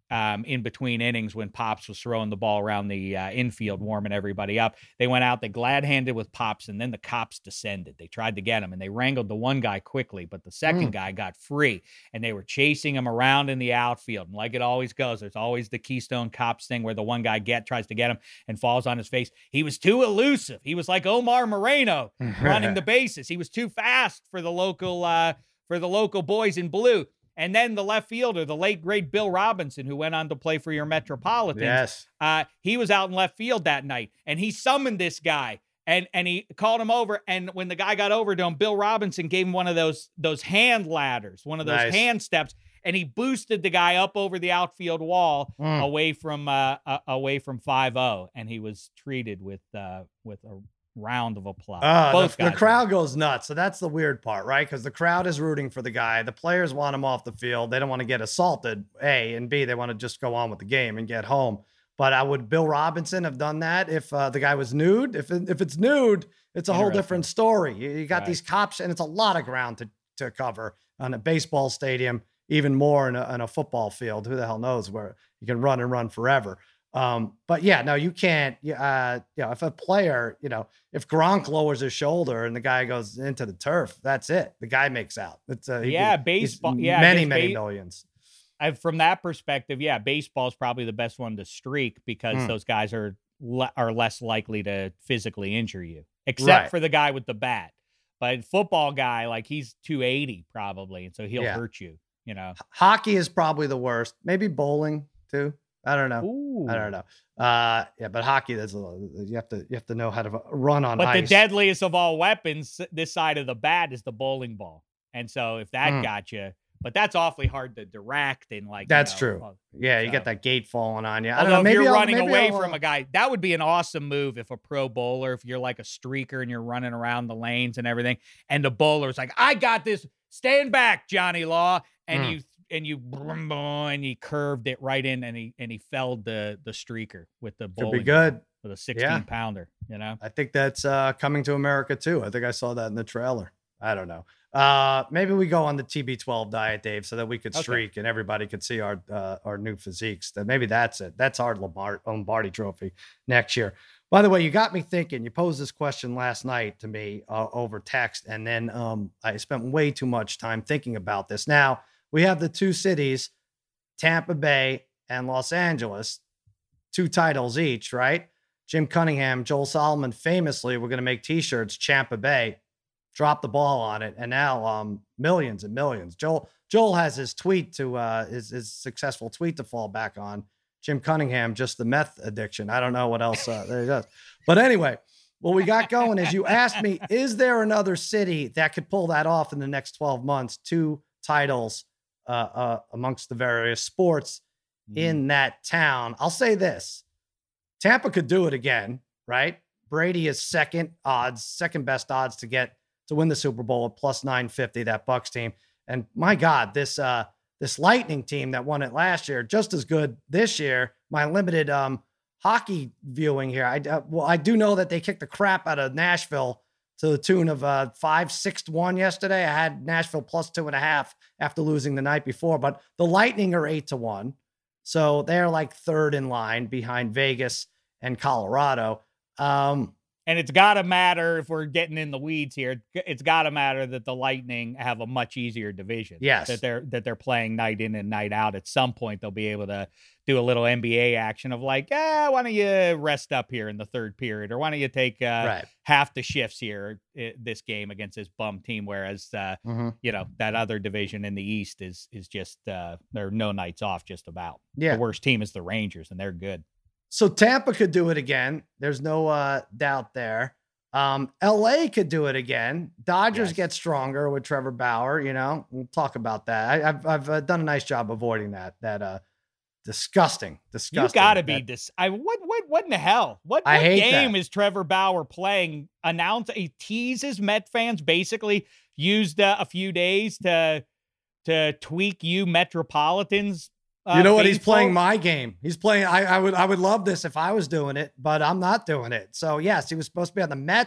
um, in between innings when Pops was throwing the ball around the uh, infield, warming everybody up. They went out, they glad-handed with Pops, and then the cops descended. They tried to get him, and they wrangled the one guy quickly, but the second mm. guy got free, and they were chasing him around in the outfield. And like it always goes, there's always the Keystone Cops thing where the one guy get tries to get him and falls on his face. He was too elusive. He was like Omar Moreno running the bases. He was too fast for the local uh, for the local boys in blue. And then the left fielder, the late, great Bill Robinson, who went on to play for your Metropolitans,
yes.
uh, he was out in left field that night, and he summoned this guy, and and he called him over, and when the guy got over to him, Bill Robinson gave him one of those those hand ladders, one of those
nice.
hand steps, and he boosted the guy up over the outfield wall
mm.
away from uh, uh, away from five oh, and he was treated with uh, with a round of applause.
Uh,
Both
the,
guys
the crowd goes nuts. So that's the weird part, right? Because the crowd is rooting for the guy. The players want him off the field. They don't want to get assaulted, A, and B, they want to just go on with the game and get home. But I would Bill Robinson have done that if uh, the guy was nude? If it, if it's nude, it's a whole different story. You, you got right. these cops, and it's a lot of ground to, to cover on a baseball stadium, even more in a, in a football field. Who the hell knows where you can run and run forever. Um, but yeah, no, you can't, uh, you know, if a player, you know, if Gronk lowers his shoulder and the guy goes into the turf, that's it. The guy makes out. It's uh,
yeah, baseball. Yeah.
Many, many
ba-
millions.
I, from that perspective, yeah, baseball is probably the best one to streak because mm. those guys are, le- are less likely to physically injure you, except
right.
for the guy with the bat. But football guy, like he's two eighty probably. And so he'll yeah. hurt you, you know.
H- hockey is probably the worst. Maybe bowling too. I don't know.
Ooh.
I don't know. Uh, yeah, but hockey, there's a you have to you have to know how to run on
but
ice.
But the deadliest of all weapons, this side of the bat, is the bowling ball. And so if that mm. got you, but that's awfully hard to direct and like.
That's
you know,
true. Yeah, so. You get that gate falling on you. I
Although
don't know. Maybe
if you're
I'll,
running
maybe
away
I'll,
from a guy, that would be an awesome move if a pro bowler, if you're like a streaker and you're running around the lanes and everything, and the bowler's like, "I got this. Stand back, Johnny Law," and mm. you. And you and he curved it right in, and he and he felled the the streaker with the bowling.
Could be good
with a sixteen yeah. pounder. You know,
I think that's uh, coming to America too. I think I saw that in the trailer. I don't know. Uh, maybe we go on the T B twelve diet, Dave, so that we could streak okay. and everybody could see our uh, our new physiques. That maybe that's it. That's our Lombardi Trophy next year. By the way, you got me thinking. You posed this question last night to me uh, over text, and then um, I spent way too much time thinking about this. Now. We have the two cities, Tampa Bay and Los Angeles, two titles each, right? Jim Cunningham, Joel Solomon famously were going to make T-shirts, Tampa Bay, drop the ball on it, and now um, millions and millions. Joel Joel has his tweet to uh, his, his successful tweet to fall back on. Jim Cunningham, just the meth addiction. I don't know what else uh, there he does. But anyway, what we got going is you asked me, is there another city that could pull that off in the next twelve months? Two titles. Uh, uh, amongst the various sports mm. in that town. I'll say this. Tampa could do it again, right? Brady is second odds, second best odds to get to win the Super Bowl at plus nine fifty, that Bucs team. And my God, this uh, this Lightning team that won it last year, just as good this year. My limited um, hockey viewing here. I, uh, well, I do know that they kicked the crap out of Nashville to the tune of uh, five, six to one yesterday. I had Nashville plus two and a half after losing the night before, but the Lightning are eight to one. So they're like third in line behind Vegas and Colorado. Um,
and it's got to matter if we're getting in the weeds here. It's got to matter that the Lightning have a much easier division.
Yes.
That they're, that they're playing night in and night out. At some point, they'll be able to do a little N B A action of like, ah, why don't you rest up here in the third period? Or why don't you take uh,
right. half
the shifts here uh, this game against this bum team? Whereas, uh,
mm-hmm.
you know, that other division in the East is, is just, uh, there are no nights off just about.
Yeah.
The worst team is the Rangers, and they're good.
So Tampa could do it again. There's no uh, doubt there. Um, L A could do it again. Dodgers
yes.
get stronger with Trevor Bauer. You know, we'll talk about that. I, I've I've uh, done a nice job avoiding that. That uh, disgusting, disgusting.
You got to
that,
be dis. I what what what in the hell? What,
I
what
hate
game
that.
is Trevor Bauer playing? Announce he teases Met fans. Basically, used uh, a few days to to tweak you Metropolitans. Uh,
you know what?
faithful.
He's playing my game. He's playing. I, I would I would love this if I was doing it, but I'm not doing it. So yes, he was supposed to be on the Mets.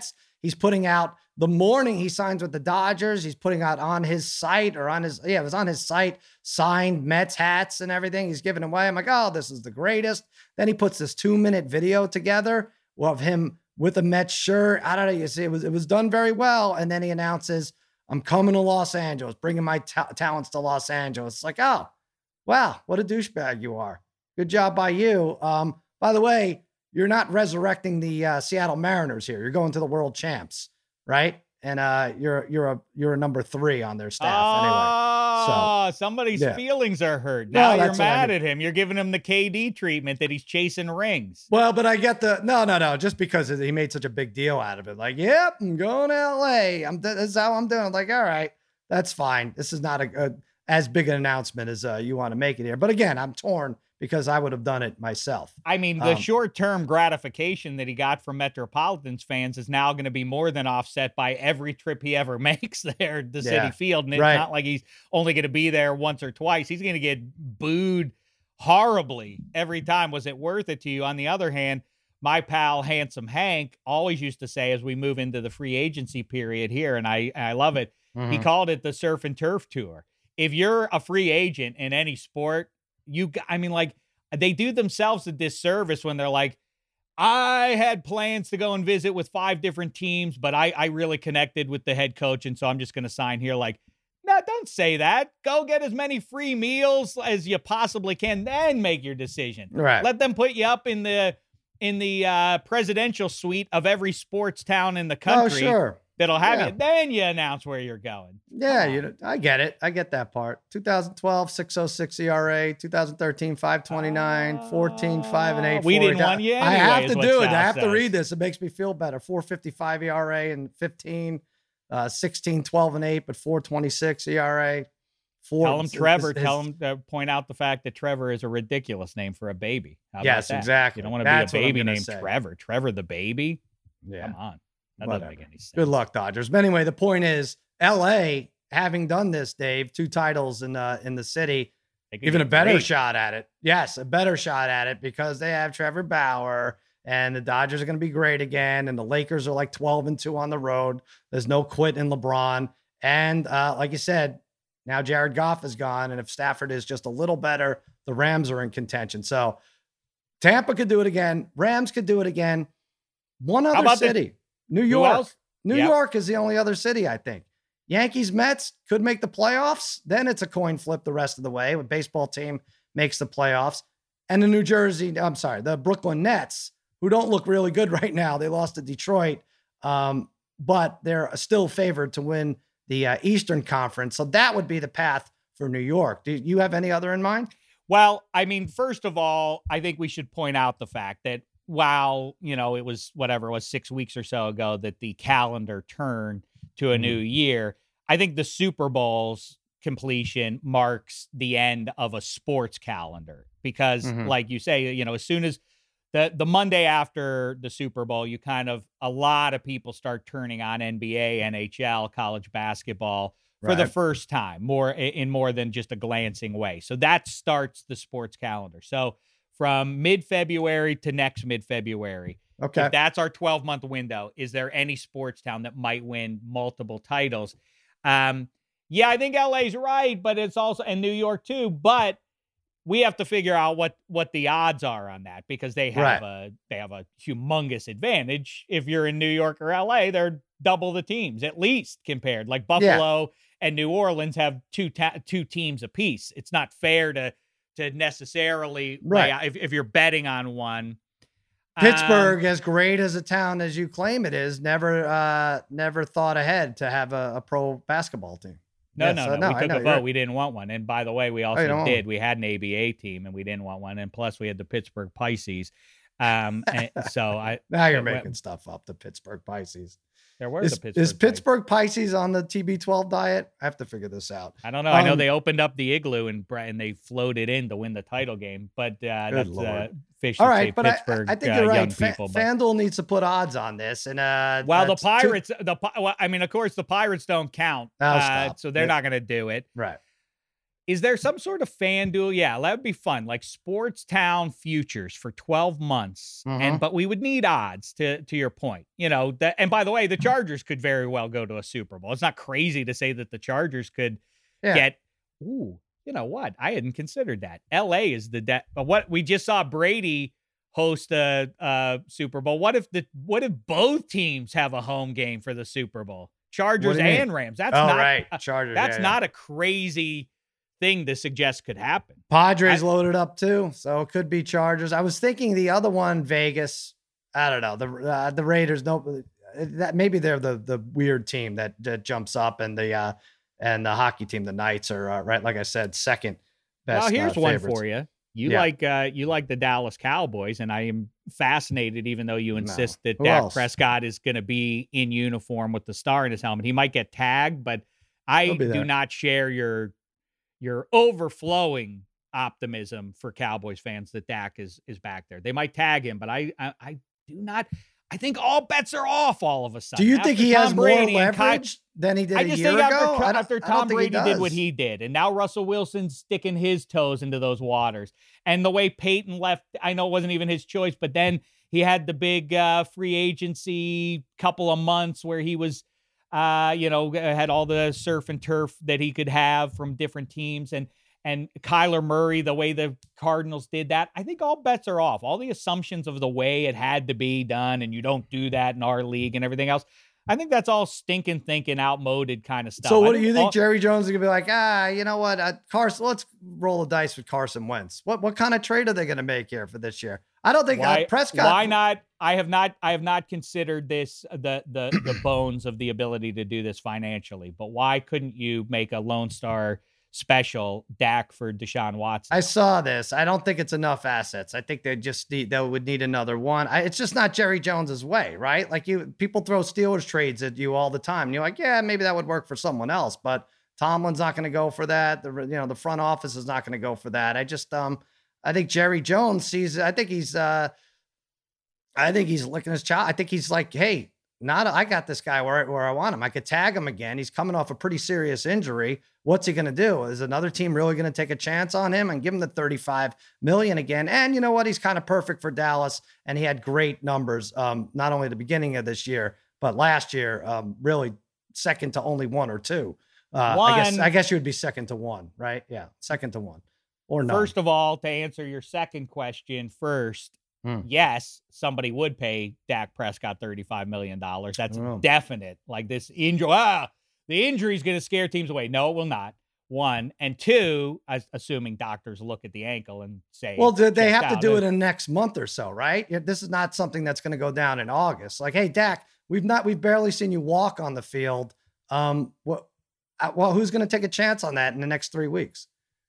He's putting out the morning he signs with the Dodgers. He's putting out on his site or on his, yeah, it was on his site, signed Mets hats and everything. He's giving away. I'm like, oh, this is the greatest. Then he puts this two minute video together of him with a Mets shirt. I don't know. You see, it was, it was done very well. And then he announces, I'm coming to Los Angeles, bringing my ta- talents to Los Angeles. It's like, oh, wow, what a douchebag you are. Good job by you. Um, by the way, you're not resurrecting the uh, Seattle Mariners here. You're going to the world champs, right? And uh, you're you're a you're a number three on their staff
oh,
anyway.
So somebody's
yeah.
feelings are hurt. Now
No,
you're
that's what I
mad
mean.
at him. You're giving him the K D treatment that he's chasing rings.
Well, but I get the no, no, no. Just because he made such a big deal out of it, like, yep, I'm going to L A. I'm this is how I'm doing. I'm like, all right, that's fine. This is not a, a as big an announcement as uh, you want to make it here. But again, I'm torn because I would have done it myself.
I mean, the
Um,
short-term gratification that he got from Metropolitans fans is now going to be more than offset by every trip he ever makes there, the
Yeah,
Citi Field. And it's
right.
not like he's only going to be there once or twice. He's going to get booed horribly every time. Was it worth it to you? On the other hand, my pal Handsome Hank always used to say, as we move into the free agency period here, and I, I love it, he
Mhm.
called it the Surf and Turf Tour. If you're a free agent in any sport, you, g- I mean, like, they do themselves a disservice when they're like, I had plans to go and visit with five different teams, but I, I really connected with the head coach, and so I'm just going to sign here. Like, no, don't say that. Go get as many free meals as you possibly can, then make your decision.
Right.
Let them put you up in the in the uh, presidential suite of every sports town in the
Oh,
country.
sure.
That'll have
Yeah.
you. Then you announce where you're going.
Yeah,
Come on.
you know, I get it. I get that part. twenty twelve, six oh six E R A. twenty thirteen, five twenty-nine. fourteen, five and eight.
We
four.
didn't want you
I
anyway,
have
is
to
what
do it.
Sal
I have to
says.
read this. It makes me feel better. four fifty-five E R A and fifteen, uh, sixteen, twelve and eight, but four twenty-six E R A. Four,
Tell him
it's-
Trevor.
it's-
Tell him to point out the fact that Trevor is a ridiculous name for a baby. How about
Yes,
that?
exactly.
You don't want to
That's
be
what
a
I'm
baby
gonna
named
say.
Trevor. Trevor the baby.
Yeah.
Come on. That
Whatever.
doesn't make any sense.
Good luck, Dodgers. But anyway, the point is, L A, having done this, Dave, two titles in uh, in the city,
They could
even a
get
better
great.
shot at it. Yes, a better shot at it because they have Trevor Bauer and the Dodgers are going to be great again. And the Lakers are like twelve and two on the road. There's no quit in LeBron. And uh, like you said, now Jared Goff is gone. And if Stafford is just a little better, the Rams are in contention. So Tampa could do it again. Rams could do it again. One other
about the-
city, New
Who
York.
else?
New
Yep.
York is the only other city, I think. Yankees, Mets could make the playoffs. Then it's a coin flip the rest of the way. A baseball team makes the playoffs. And the New Jersey, I'm sorry, the Brooklyn Nets, who don't look really good right now. They lost to Detroit, um, but they're still favored to win the uh, Eastern Conference. So that would be the path for New York. Do you have any other in mind?
Well, I mean, first of all, I think we should point out the fact that while, you know, it was whatever it was six weeks or so ago that the calendar turned to a
Mhm.
new year, I think the Super Bowl's completion marks the end of a sports calendar because,
Mhm.
like you say, you know, as soon as the the Monday after the Super Bowl, you kind of a lot of people start turning on N B A, N H L, college basketball for the
Right.
first time, more in more than just a glancing way. So that starts the sports calendar. So from mid-February to next mid-February,
Okay.
if that's our twelve-month window, is there any sports town that might win multiple titles? Um, yeah, I think L A's right, but it's also and New York too. But we have to figure out what what the odds are on that because they have
Right.
a they have a humongous advantage. If you're in New York or L A, they're double the teams at least compared. Like Buffalo and New Orleans have two ta- two teams apiece. It's not fair to to necessarily lay
Right.
out- if if you're betting on one.
Pittsburgh, as great as a town as you claim it is, never uh never thought ahead to have a, a pro basketball team.
No,
Yeah,
no,
so
no. We
I
took
know,
a
you're-
vote. We didn't want one. And by the way, we also
don't want
did. We had an A B A team and we didn't want one. And plus, we had the Pittsburgh Pisces. Um, and so I
Now you're
it went-
making stuff up. The Pittsburgh Pisces.
there were
Is,
the Pittsburgh.
is
Pisces.
Pittsburgh Pisces on the T B twelve diet? I have to figure this out.
I don't know. I know
Um,
they opened up the igloo and Bre- and they floated in to win the title game, but uh, that's
Lord.
uh, fish
All
that
right,
say
but I,
Pittsburgh
I think
uh,
you're
young
right. Fa-
people. But
FanDuel needs to put odds on this, and uh,
while the
that's two-
Pirates, the Pi- well, I mean, of course, the Pirates don't count,
Oh,
uh,
stop.
so they're
Yeah.
not going to do it.
right?
is there some sort of fan duel? Yeah, that would be fun. Like Sports Town futures for twelve months.
Mhm.
And but we would need odds to to your point. You know, that and by the way, the Chargers could very well go to a Super Bowl. It's not crazy to say that the Chargers could
Yeah.
get ooh, you know what? I hadn't considered that. L A is the de- but what we just saw Brady host a, a Super Bowl. What if the what if both teams have a home game for the Super Bowl? Chargers
do you mean?
and Rams. That's
Oh,
not
right. Chargers.
that's
yeah, yeah.
not a crazy thing to suggest could happen.
Padres
I-
loaded up too, so it could be Chargers. I was thinking the other one, Vegas. I don't know the uh, the Raiders. No, that maybe they're the the weird team that, that jumps up, and the uh, and the hockey team, the Knights, are uh, right. Like I said, second best.
Well, here's
uh,
one
favorites.
for you. You
Yeah.
like uh, you like the Dallas Cowboys, and I am fascinated, even though you insist that
Who
Dak
else?
Prescott is going to be in uniform with the star in his helmet. He might get tagged, but I
He'll be
do
there.
not share your your overflowing optimism for Cowboys fans that Dak is is back there. They might tag him, but I I, I do not. I think all bets are off all of a sudden.
Do you
After
think he
Tom
has more
Brady and Ky-
leverage than he did
I
a
just
year
think after,
ago?
Tom-
I don't-
after
I don't
Tom
think he
Brady did what
does.
he did, and now Russell Wilson's sticking his toes into those waters, and the way Peyton left, I know it wasn't even his choice, but then he had the big uh, free agency couple of months where he was, uh, you know, had all the surf and turf that he could have from different teams, and and Kyler Murray, the way the Cardinals did that. I think all bets are off. All the assumptions of the way it had to be done, and you don't do that in our league and everything else. I think that's all stinking thinking, outmoded kind of stuff.
So
I
what do you think
all-
Jerry Jones is gonna be like? Ah, you know what, uh, Carson? Let's roll the dice with Carson Wentz. What what kind of trade are they going to make here for this year? I don't think
Why,
uh, Prescott.
why not? I have not. I have not considered this the the the bones of the ability to do this financially. But why couldn't you make a Lone Star special Dak for Deshaun Watson?
I saw this. I don't think it's enough assets. I think they just need, they would need another one. I, it's just not Jerry Jones's way, right? Like you, people throw Steelers trades at you all the time. And you're like, yeah, maybe that would work for someone else, but Tomlin's not going to go for that. The, you know, the front office is not going to go for that. I just, um, I think Jerry Jones sees, I think he's, uh, I think he's licking his chops. I think he's like, hey, not, I got this guy where, where I want him. I could tag him again. He's coming off a pretty serious injury. What's he going to do? Is another team really going to take a chance on him and give him the thirty-five million again? And you know what? He's kind of perfect for Dallas, and he had great numbers. Um, not only at the beginning of this year, but last year, um, really second to only one or two. Uh, I guess,
One-
I guess you would be second to one, right? Yeah. Second to one or none.
First of all, to answer your second question first,
Hmm.
yes, somebody would pay Dak Prescott thirty-five million dollars. That's
Oh.
definite. Like this injury, ah, the injury is going to scare teams away. No, it will not. One. And two, as- assuming doctors look at the ankle and say,
Well, do they
checked
have to
out.
do it in the next month or so, right? Yeah, this is not something that's going to go down in August. Like, hey, Dak, we've not, we've barely seen you walk on the field. Um, what, uh, well, who's going to take a chance on that in the next three weeks?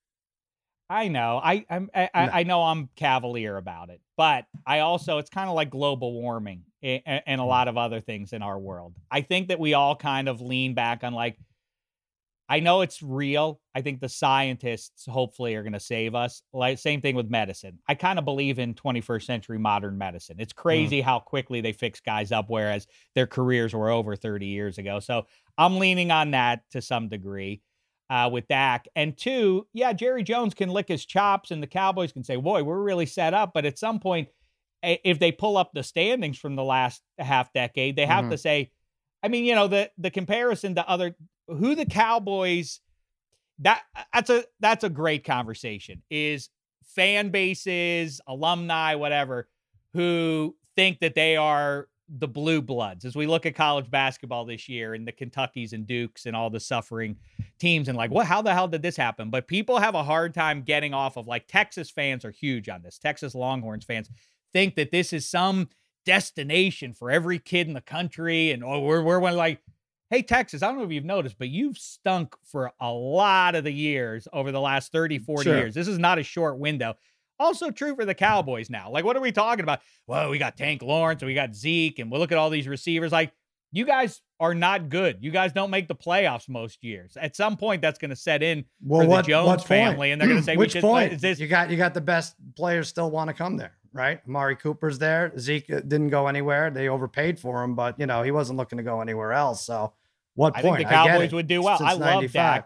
I know. I I'm, I, I
No.
I know I'm cavalier about it, but I also it's kind of like global warming and, and a lot of other things in our world. I think that we all kind of lean back on like, I know it's real. I think the scientists hopefully are going to save us. Like same thing with medicine. I kind of believe in twenty-first century modern medicine. It's crazy how quickly they fix guys up, whereas their careers were over thirty years ago. So I'm leaning on that to some degree. Uh, with Dak. And two, yeah, Jerry Jones can lick his chops and the Cowboys can say, boy, we're really set up. But at some point, a- if they pull up the standings from the last half decade, they have
Mhm.
to say, I mean, you know, the the comparison to other who the Cowboys, that that's a that's a great conversation, is fan bases, alumni, whatever, who think that they are the blue bloods as we look at college basketball this year and the Kentuckys and Dukes and all the suffering teams and like, what, how the hell did this happen? But people have a hard time getting off of like Texas fans are huge on this. Texas Longhorns fans think that this is some destination for every kid in the country. And oh, we're, we're one like, hey, Texas, I don't know if you've noticed, but you've stunk for a lot of the years over the last thirty, forty
Sure.
years. This is not a short window. Also true for the Cowboys now. Like, what are we talking about? Well, we got Tank Lawrence and we got Zeke and we'll look at all these receivers. Like, you guys are not good. You guys don't make the playoffs most years. At some point, that's going to set in
Well,
for the
what,
Jones
what point?
family, and they're going to say,
which
we should,
point?
is this
you got you got the best players still want to come there, right? Amari Cooper's there. Zeke uh, didn't go anywhere. They overpaid for him, but you know he wasn't looking to go anywhere else. So, what
I
point?
think the
I get
Cowboys
it.
would do well.
Since
I love
ninety-five.
Dak.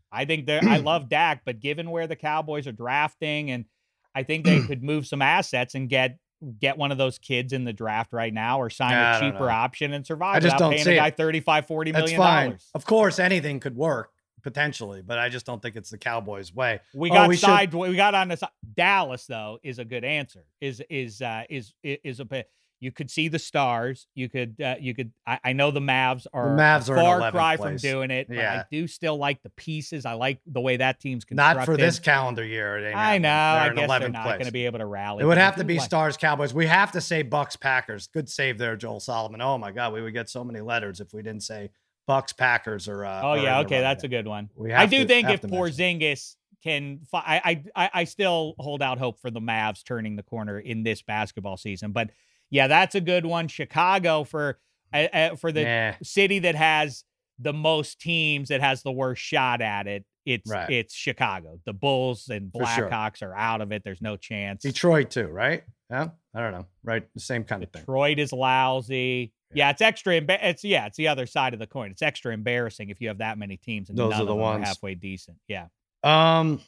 I think they're, I love Dak, but given where the Cowboys are drafting, and I think they could move some assets and get get one of those kids in the draft right now, or sign
I
a
don't
cheaper
know.
option and survive
I just
without
don't
paying
see
a guy
it.
thirty-five, forty
That's
million
fine.
dollars.
Of course, anything could work potentially, but I just don't think it's the Cowboys' way.
We
Oh,
got
we should-
side. We got on this. Dallas though is a good answer. Is is uh, is is a bit. You could see the stars. You could uh, you could. I, I know the Mavs are
The Mavs
a
are in
far
eleventh
cry from
place.
doing it. But I
Yeah.
do still like the pieces. I like the way that team's constructed.
Not for this calendar year. It ain't
I know.
happening. They're
I
in
guess they're
eleventh
not
place.
going to be able to rally.
It would
but I
have to
do
be
like-
Stars Cowboys. We have to say Bucks Packers. Good save there, Joel Solomon. Oh my God, we would get so many letters if we didn't say Bucks Packers or. Uh,
Oh
or
yeah,
the
okay,
run
that's
game.
a good one.
We
I
have
do
to-
think
have
if
to mention
Porzingis can, fi- I, I I still hold out hope for the Mavs turning the corner in this basketball season. But yeah, that's a good one. Chicago for uh, uh, for the
Nah.
city that has the most teams that has the worst shot at it. It's
Right.
it's Chicago. The Bulls and
For sure.
Blackhawks are out of it. There's no chance.
Detroit too, right? Yeah, I don't know. Right, the same kind of thing.
Detroit is lousy. Yeah, it's extra. Emba- it's yeah, it's the other side of the coin. It's extra embarrassing if you have that many teams and
Those
none
are
of
the
them
ones.
are halfway decent. Yeah.
Um,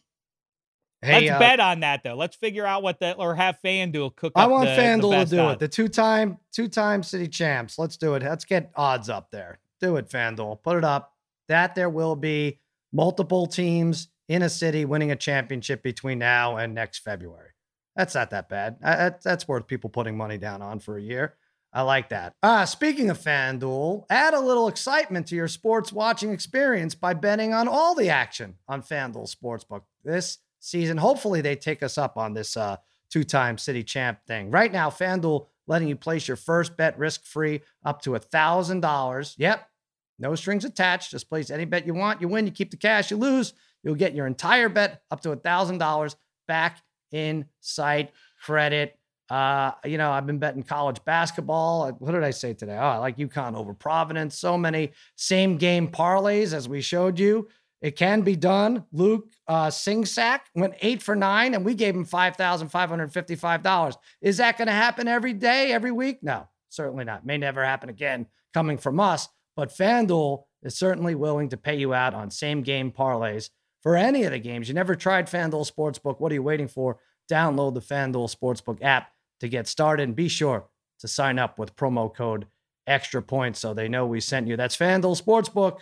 hey,
Let's
uh,
bet on that though. Let's figure out what the or have FanDuel cook
I
up
want
the, the
FanDuel to
best
do
odds.
it. The two-time, two-time city champs. Let's do it. Let's get odds up there. Do it, FanDuel. Put it up. That there will be multiple teams in a city winning a championship between now and next February. That's not that bad. I, that, that's worth people putting money down on for a year. I like that. Ah, speaking of FanDuel, add a little excitement to your sports watching experience by betting on all the action on FanDuel Sportsbook this season. Hopefully they take us up on this uh, two-time city champ thing. Right now, FanDuel letting you place your first bet risk-free up to one thousand dollars. Yep, no strings attached. Just place any bet you want. You win, you keep the cash. You lose, you'll get your entire bet up to one thousand dollars back in sight credit. Uh, you know, I've been betting college basketball. What did I say today? Oh, I like UConn over Providence. So many same game parlays as we showed you. It can be done. Luke uh, Singsack went eight for nine, and we gave him five thousand five hundred fifty-five dollars. Is that going to happen every day, every week? No, certainly not. May never happen again coming from us, but FanDuel is certainly willing to pay you out on same game parlays for any of the games. You never tried FanDuel Sportsbook. What are you waiting for? Download the FanDuel Sportsbook app to get started, and be sure to sign up with promo code Extra Points so they know we sent you. That's FanDuel Sportsbook.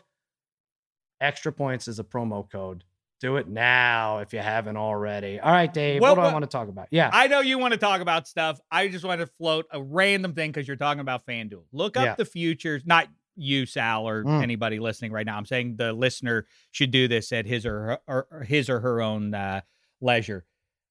Extra Points is a promo code. Do it now if you haven't already. All right, Dave,
Well,
what do I
well,
want to talk about? Yeah.
I know you want to talk about stuff. I just want to float a random thing because you're talking about FanDuel. Look up
Yeah.
the futures, not you, Sal, or
Mm.
anybody listening right now. I'm saying the listener should do this at his or her, or, or his or her own uh, leisure.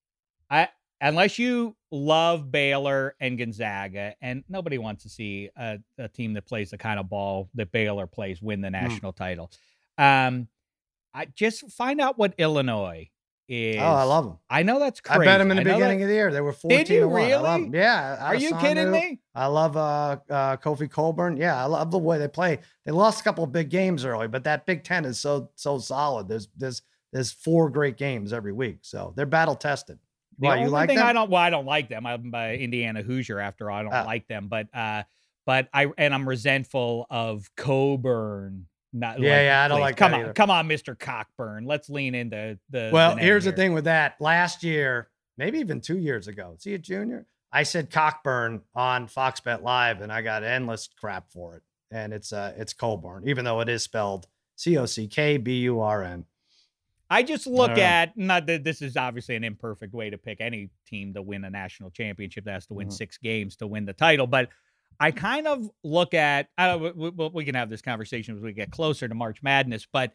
I unless you love Baylor and Gonzaga, and nobody wants to see a, a team that plays the kind of ball that Baylor plays win the national title. Um, I just find out what Illinois is.
Oh, I love them.
I know that's crazy.
I bet them in the
I know
beginning
that-
of the year. They were fourteen
Did you
to one. I love
really?
'em. Yeah.
Are you kidding
Adesanya.
me?
I love uh, uh, Kofi Colburn. Yeah, I love the way they play. They lost a couple of big games early, but that Big Ten is so so solid. There's there's there's four great games every week, so they're battle tested.
The
Why
only
you like
thing
them?
I don't, well, I don't like them. I'm uh, Indiana Hoosier after all. I don't
Ah.
like them, but uh, but I and I'm resentful of Coburn. Not
Yeah,
like,
yeah, I don't
please,
like
Come
that
on,
either.
come on, Mister Cockburn. Let's lean into the.
Well,
the name
here's the
here.
thing with that. Last year, maybe even two years ago, is he a junior? I said Cockburn on Fox Bet Live, and I got endless crap for it. And it's uh, it's Colburn, even though it is spelled C O C K B U R N.
I just look
don't know.
at not that this is obviously an imperfect way to pick any team to win a national championship that has to win
Mhm.
six games to win the title, but I kind of look at. I don't, we, we, we can have this conversation as we get closer to March Madness, but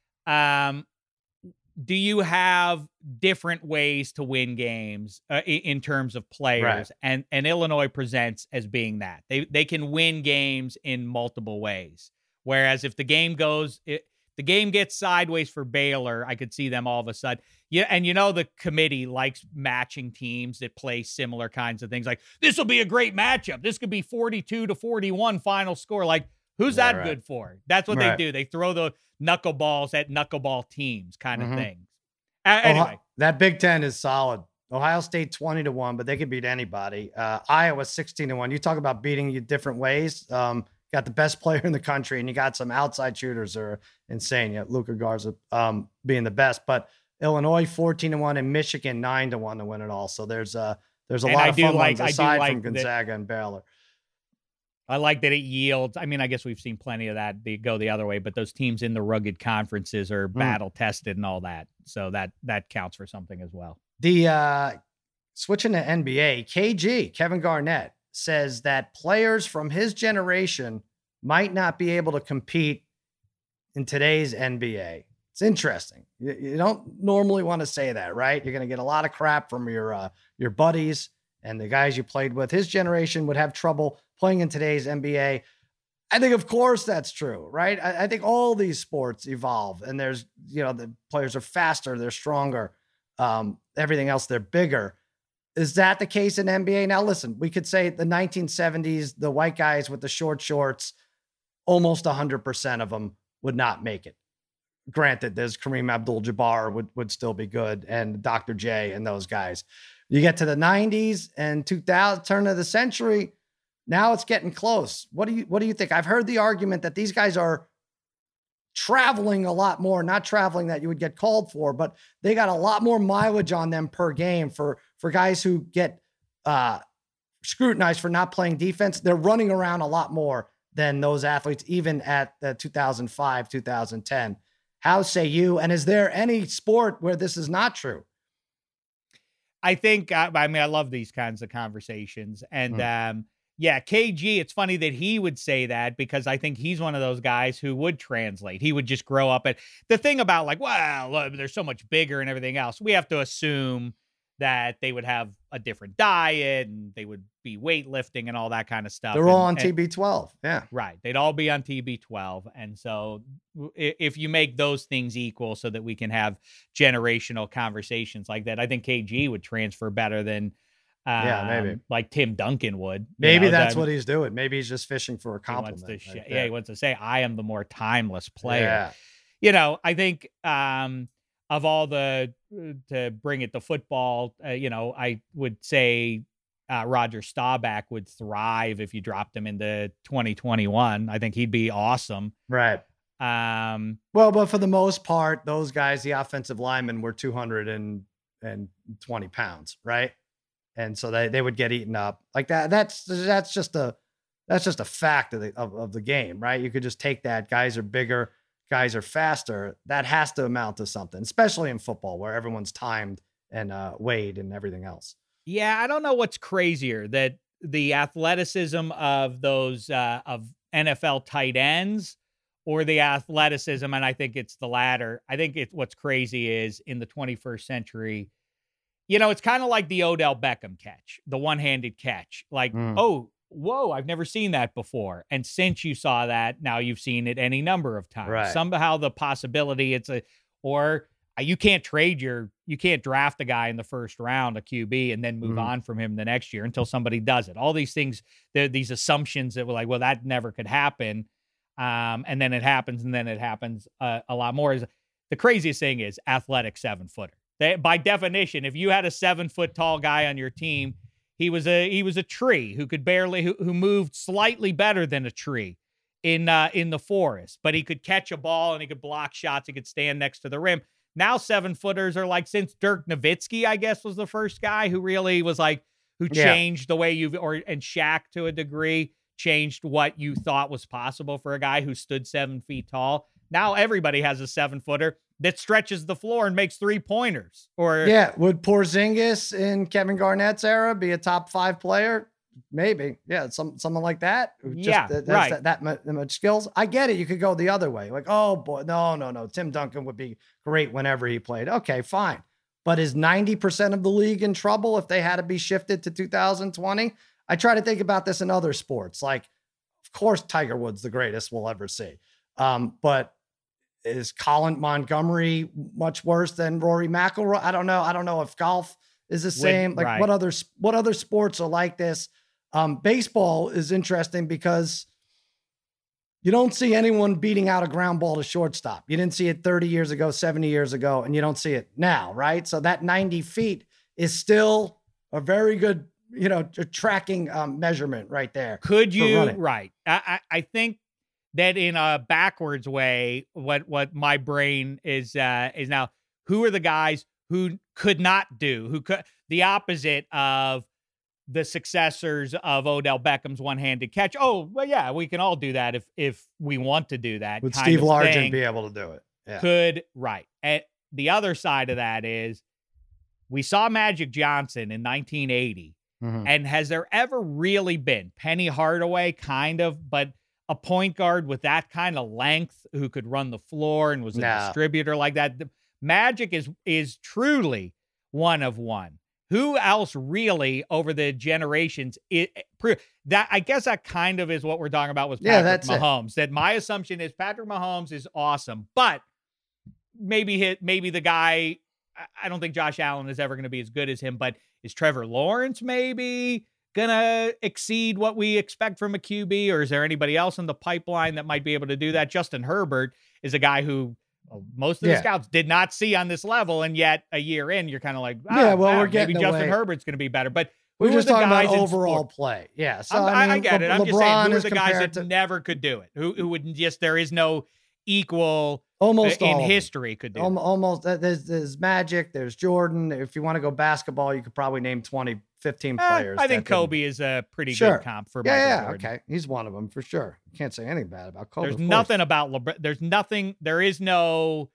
um, do you have different ways to win games uh, in, in terms of players?
Right.
And and Illinois presents as being that they they can win games in multiple ways. Whereas if the game goes, it, the game gets sideways for Baylor, I could see them all of a sudden. Yeah, and you know the committee likes matching teams that play similar kinds of things. Like this will be a great matchup. This could be forty-two to forty-one final score. Like who's
Yeah,
that
right.
good for? That's what
Right.
they do. They throw the knuckleballs at knuckleball teams, kind of
Mhm.
things. Uh, anyway,
Ohio- that Big Ten is solid. Ohio State twenty to one, but they could beat anybody. Uh, Iowa sixteen to one. You talk about beating you different ways. Um, got the best player in the country, and you got some outside shooters that are insane. You know, Luka Garza um, being the best, but Illinois fourteen to one and Michigan nine to one to win it all. So there's a there's a
And
lot
I
of
do
fun
like-
ones
I do
aside
like
from
that-
Gonzaga and Baylor.
I like that it yields. I mean, I guess we've seen plenty of that. They go the other way, but those teams in the rugged conferences are battle tested and all that. So that that counts for something as well.
The uh, switching to N B A, K G, Kevin Garnett, says that players from his generation might not be able to compete in today's N B A. It's interesting. You, you don't normally want to say that, right? You're going to get a lot of crap from your uh, your buddies and the guys you played with. His generation would have trouble playing in today's N B A. I think, of course, that's true, right? I, I think all these sports evolve, and there's, you know, the players are faster, they're stronger, um, everything else, they're bigger. Is that the case in N B A? Now, listen, we could say the nineteen seventies, the white guys with the short shorts, almost one hundred percent of them would not make it. Granted, there's Kareem Abdul-Jabbar would, would still be good, and Doctor J and those guys. You get to the nineties and two thousand, turn of the century, now it's getting close. What do you what do you think? I've heard the argument that these guys are traveling a lot more, not traveling that you would get called for, but they got a lot more mileage on them per game for, for guys who get uh, scrutinized for not playing defense. They're running around a lot more than those athletes, even at the two thousand five, two thousand ten. How say you? And is there any sport where this is not true?
I think, I, I mean, I love these kinds of conversations. And mm. um, yeah, K G, it's funny that he would say that because I think he's one of those guys who would translate. He would just grow up. And the thing about like, well, look, they're so much bigger and everything else, we have to assume that they would have a different diet and they would be weightlifting and all that kind of stuff.
They're
and,
all on
and,
T B twelve. Yeah.
Right. They'd all be on T B twelve. And so if you make those things equal so that we can have generational conversations like that, I think K G would transfer better than um, yeah, maybe like Tim Duncan would.
Maybe
know,
that's
that,
what he's doing. Maybe he's just fishing for a compliment.
He wants to sh-
like
yeah, he wants to say, I am the more timeless player.
Yeah.
You know, I think um, of all the, to bring it to football, uh, you know, I would say uh, Roger Staubach would thrive if you dropped him into twenty twenty-one. I think he'd be awesome.
Right.
Um,
well, but for the most part, those guys, the offensive linemen, were two hundred twenty pounds, right? And so they, they would get eaten up like that. That's, that's just a, that's just a fact of the, of, of the game, right? You could just take that. Guys are bigger, guys are faster. That has to amount to something, especially in football where everyone's timed and uh, weighed and everything else.
Yeah. I don't know what's crazier, that the athleticism of those, uh, of N F L tight ends or the athleticism. And I think it's the latter. I think it's what's crazy is in the twenty-first century, you know, it's kind of like the Odell Beckham catch, the one-handed catch. Like, mm. oh, whoa, I've never seen that before. And since you saw that, now you've seen it any number of times.
Right.
Somehow the possibility it's a, or you can't trade your, you can't draft a guy in the first round, a Q B, and then move mm. on from him the next year until somebody does it. All these things, these assumptions that were like, well, that never could happen. Um, and then it happens, and then it happens uh, a lot more. Is the craziest thing is athletic seven footer. They, by definition, if you had a seven foot tall guy on your team, he was a he was a tree who could barely who, who moved slightly better than a tree in uh, in the forest, but he could catch a ball and he could block shots. He could stand next to the rim. Now seven footers are like, since Dirk Nowitzki, I guess, was the first guy who really was like who changed yeah. the way you or and Shaq to a degree changed what you thought was possible for a guy who stood seven feet tall. Now everybody has a seven footer that stretches the floor and makes three pointers. Or
yeah, would Porzingis in Kevin Garnett's era be a top five player? Maybe. Yeah, some someone like that. Just,
yeah,
that,
right.
That, that, much, that much skills. I get it. You could go the other way. Like, oh boy, no, no, no. Tim Duncan would be great whenever he played. Okay, fine. But is ninety percent of the league in trouble if they had to be shifted to two thousand twenty? I try to think about this in other sports. Like, of course, Tiger Woods the greatest we'll ever see. Um, but is Colin Montgomery much worse than Rory McIlroy? I don't know. I don't know if golf is the same. Like
right.
what other what other sports are like this? Um, baseball is interesting because you don't see anyone beating out a ground ball to shortstop. You didn't see it thirty years ago, seventy years ago, and you don't see it now, right? So that ninety feet is still a very good you know, a tracking um, measurement right there.
Could you?
running.
Right. I, I I think that in a backwards way, what what my brain is uh, is now, who are the guys who could not do, who could, the opposite of the successors of Odell Beckham's one-handed catch. Oh, well, yeah, we can all do that if if we want to do that.
Would
kind
Steve
of
Largent
thing.
be able to do it? Yeah.
Could, right. And the other side of that is we saw Magic Johnson in nineteen eighty.
Mhm.
And has there ever really been, Penny Hardaway kind of, but a point guard with that kind of length who could run the floor and was a
No.
distributor like that? The Magic is is truly one of one. Who else really over the generations? It, that I guess that kind of is what we're talking about with
Yeah,
Patrick
that's it.
Mahomes. That my assumption is Patrick Mahomes is awesome, but maybe hit maybe the guy. I- I don't think Josh Allen is ever going to be as good as him, but is Trevor Lawrence maybe gonna exceed what we expect from a Q B, or is there anybody else in the pipeline that might be able to do that? Justin Herbert is a guy who well, most of
Yeah.
the scouts did not see on this level, and yet a year in, you're kind of like, ah,
Yeah, well,
wow,
we're getting
maybe Justin
away.
Herbert's going to be better. But
We're
who are
just
the
talking about
guys in
overall
sport-
play. Yeah. So,
I'm-
I,
I,
mean,
I get it.
Le-
I'm just saying,
LeBron
who are
is
the guys
compared
that
to
never could do it? Who who would just there is no equal
almost
uh,
all
in
of them.
history could do.
Alm-
it.
Almost, uh, there's, there's Magic, there's Jordan. If you want to go basketball, you could probably name twenty, fifteen
Eh,
players.
I think
that didn't-
Kobe is a pretty
Sure.
good comp for
Yeah,
Michael
yeah,
Jordan.
okay. He's one of them for sure. You can't say anything bad about Kobe.
There's
of course.
nothing about LeBron. There's nothing. There is no.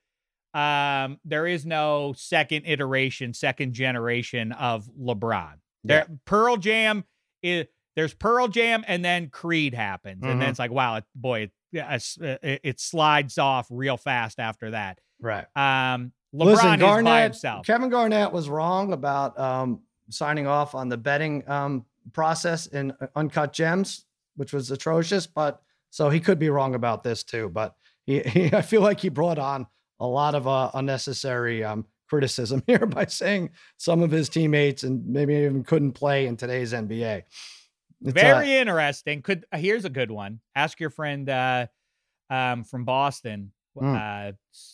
Um. There is no second iteration, second generation of LeBron. There, Pearl Jam is. There's Pearl Jam, and then Creed happens, and then
Mhm.
it's like, wow, it, boy, it, it, it slides off real fast after that.
Right.
Um. LeBron
Listen,
is by
Garnett,
himself.
Kevin Garnett was wrong about um, signing off on the betting um, process in Uncut Gems, which was atrocious. But so he could be wrong about this too. But he, he I feel like he brought on a lot of uh, unnecessary um, criticism here by saying some of his teammates and maybe even couldn't play in today's N B A. It's,
Very
uh,
interesting. Could uh, here's a good one. Ask your friend uh, um, from Boston,
Mm.
uh,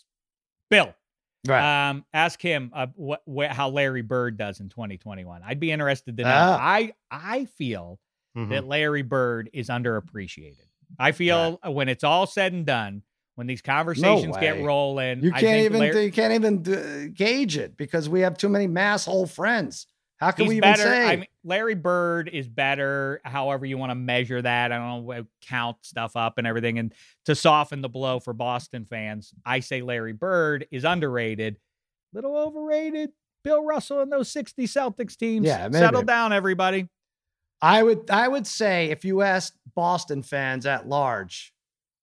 Bill.
right.
Um, ask him uh, what wh- how Larry Bird does in twenty twenty-one. I'd be interested to know.
Ah.
I I feel
Mhm.
that Larry Bird is underappreciated. I feel uh, when it's all said and done, when these conversations get
way.
rolling,
You
I
can't
think
even
Larry,
you can't even uh, gauge it because we have too many mass hole friends. How can
he's
we even
better.
say?
I mean, Larry Bird is better. However you want to measure that, I don't know, count stuff up and everything. And to soften the blow for Boston fans, I say Larry Bird is underrated, little overrated. Bill Russell and those sixty Celtics teams.
Yeah, maybe.
Settle down, everybody.
I would I would say if you asked Boston fans at large,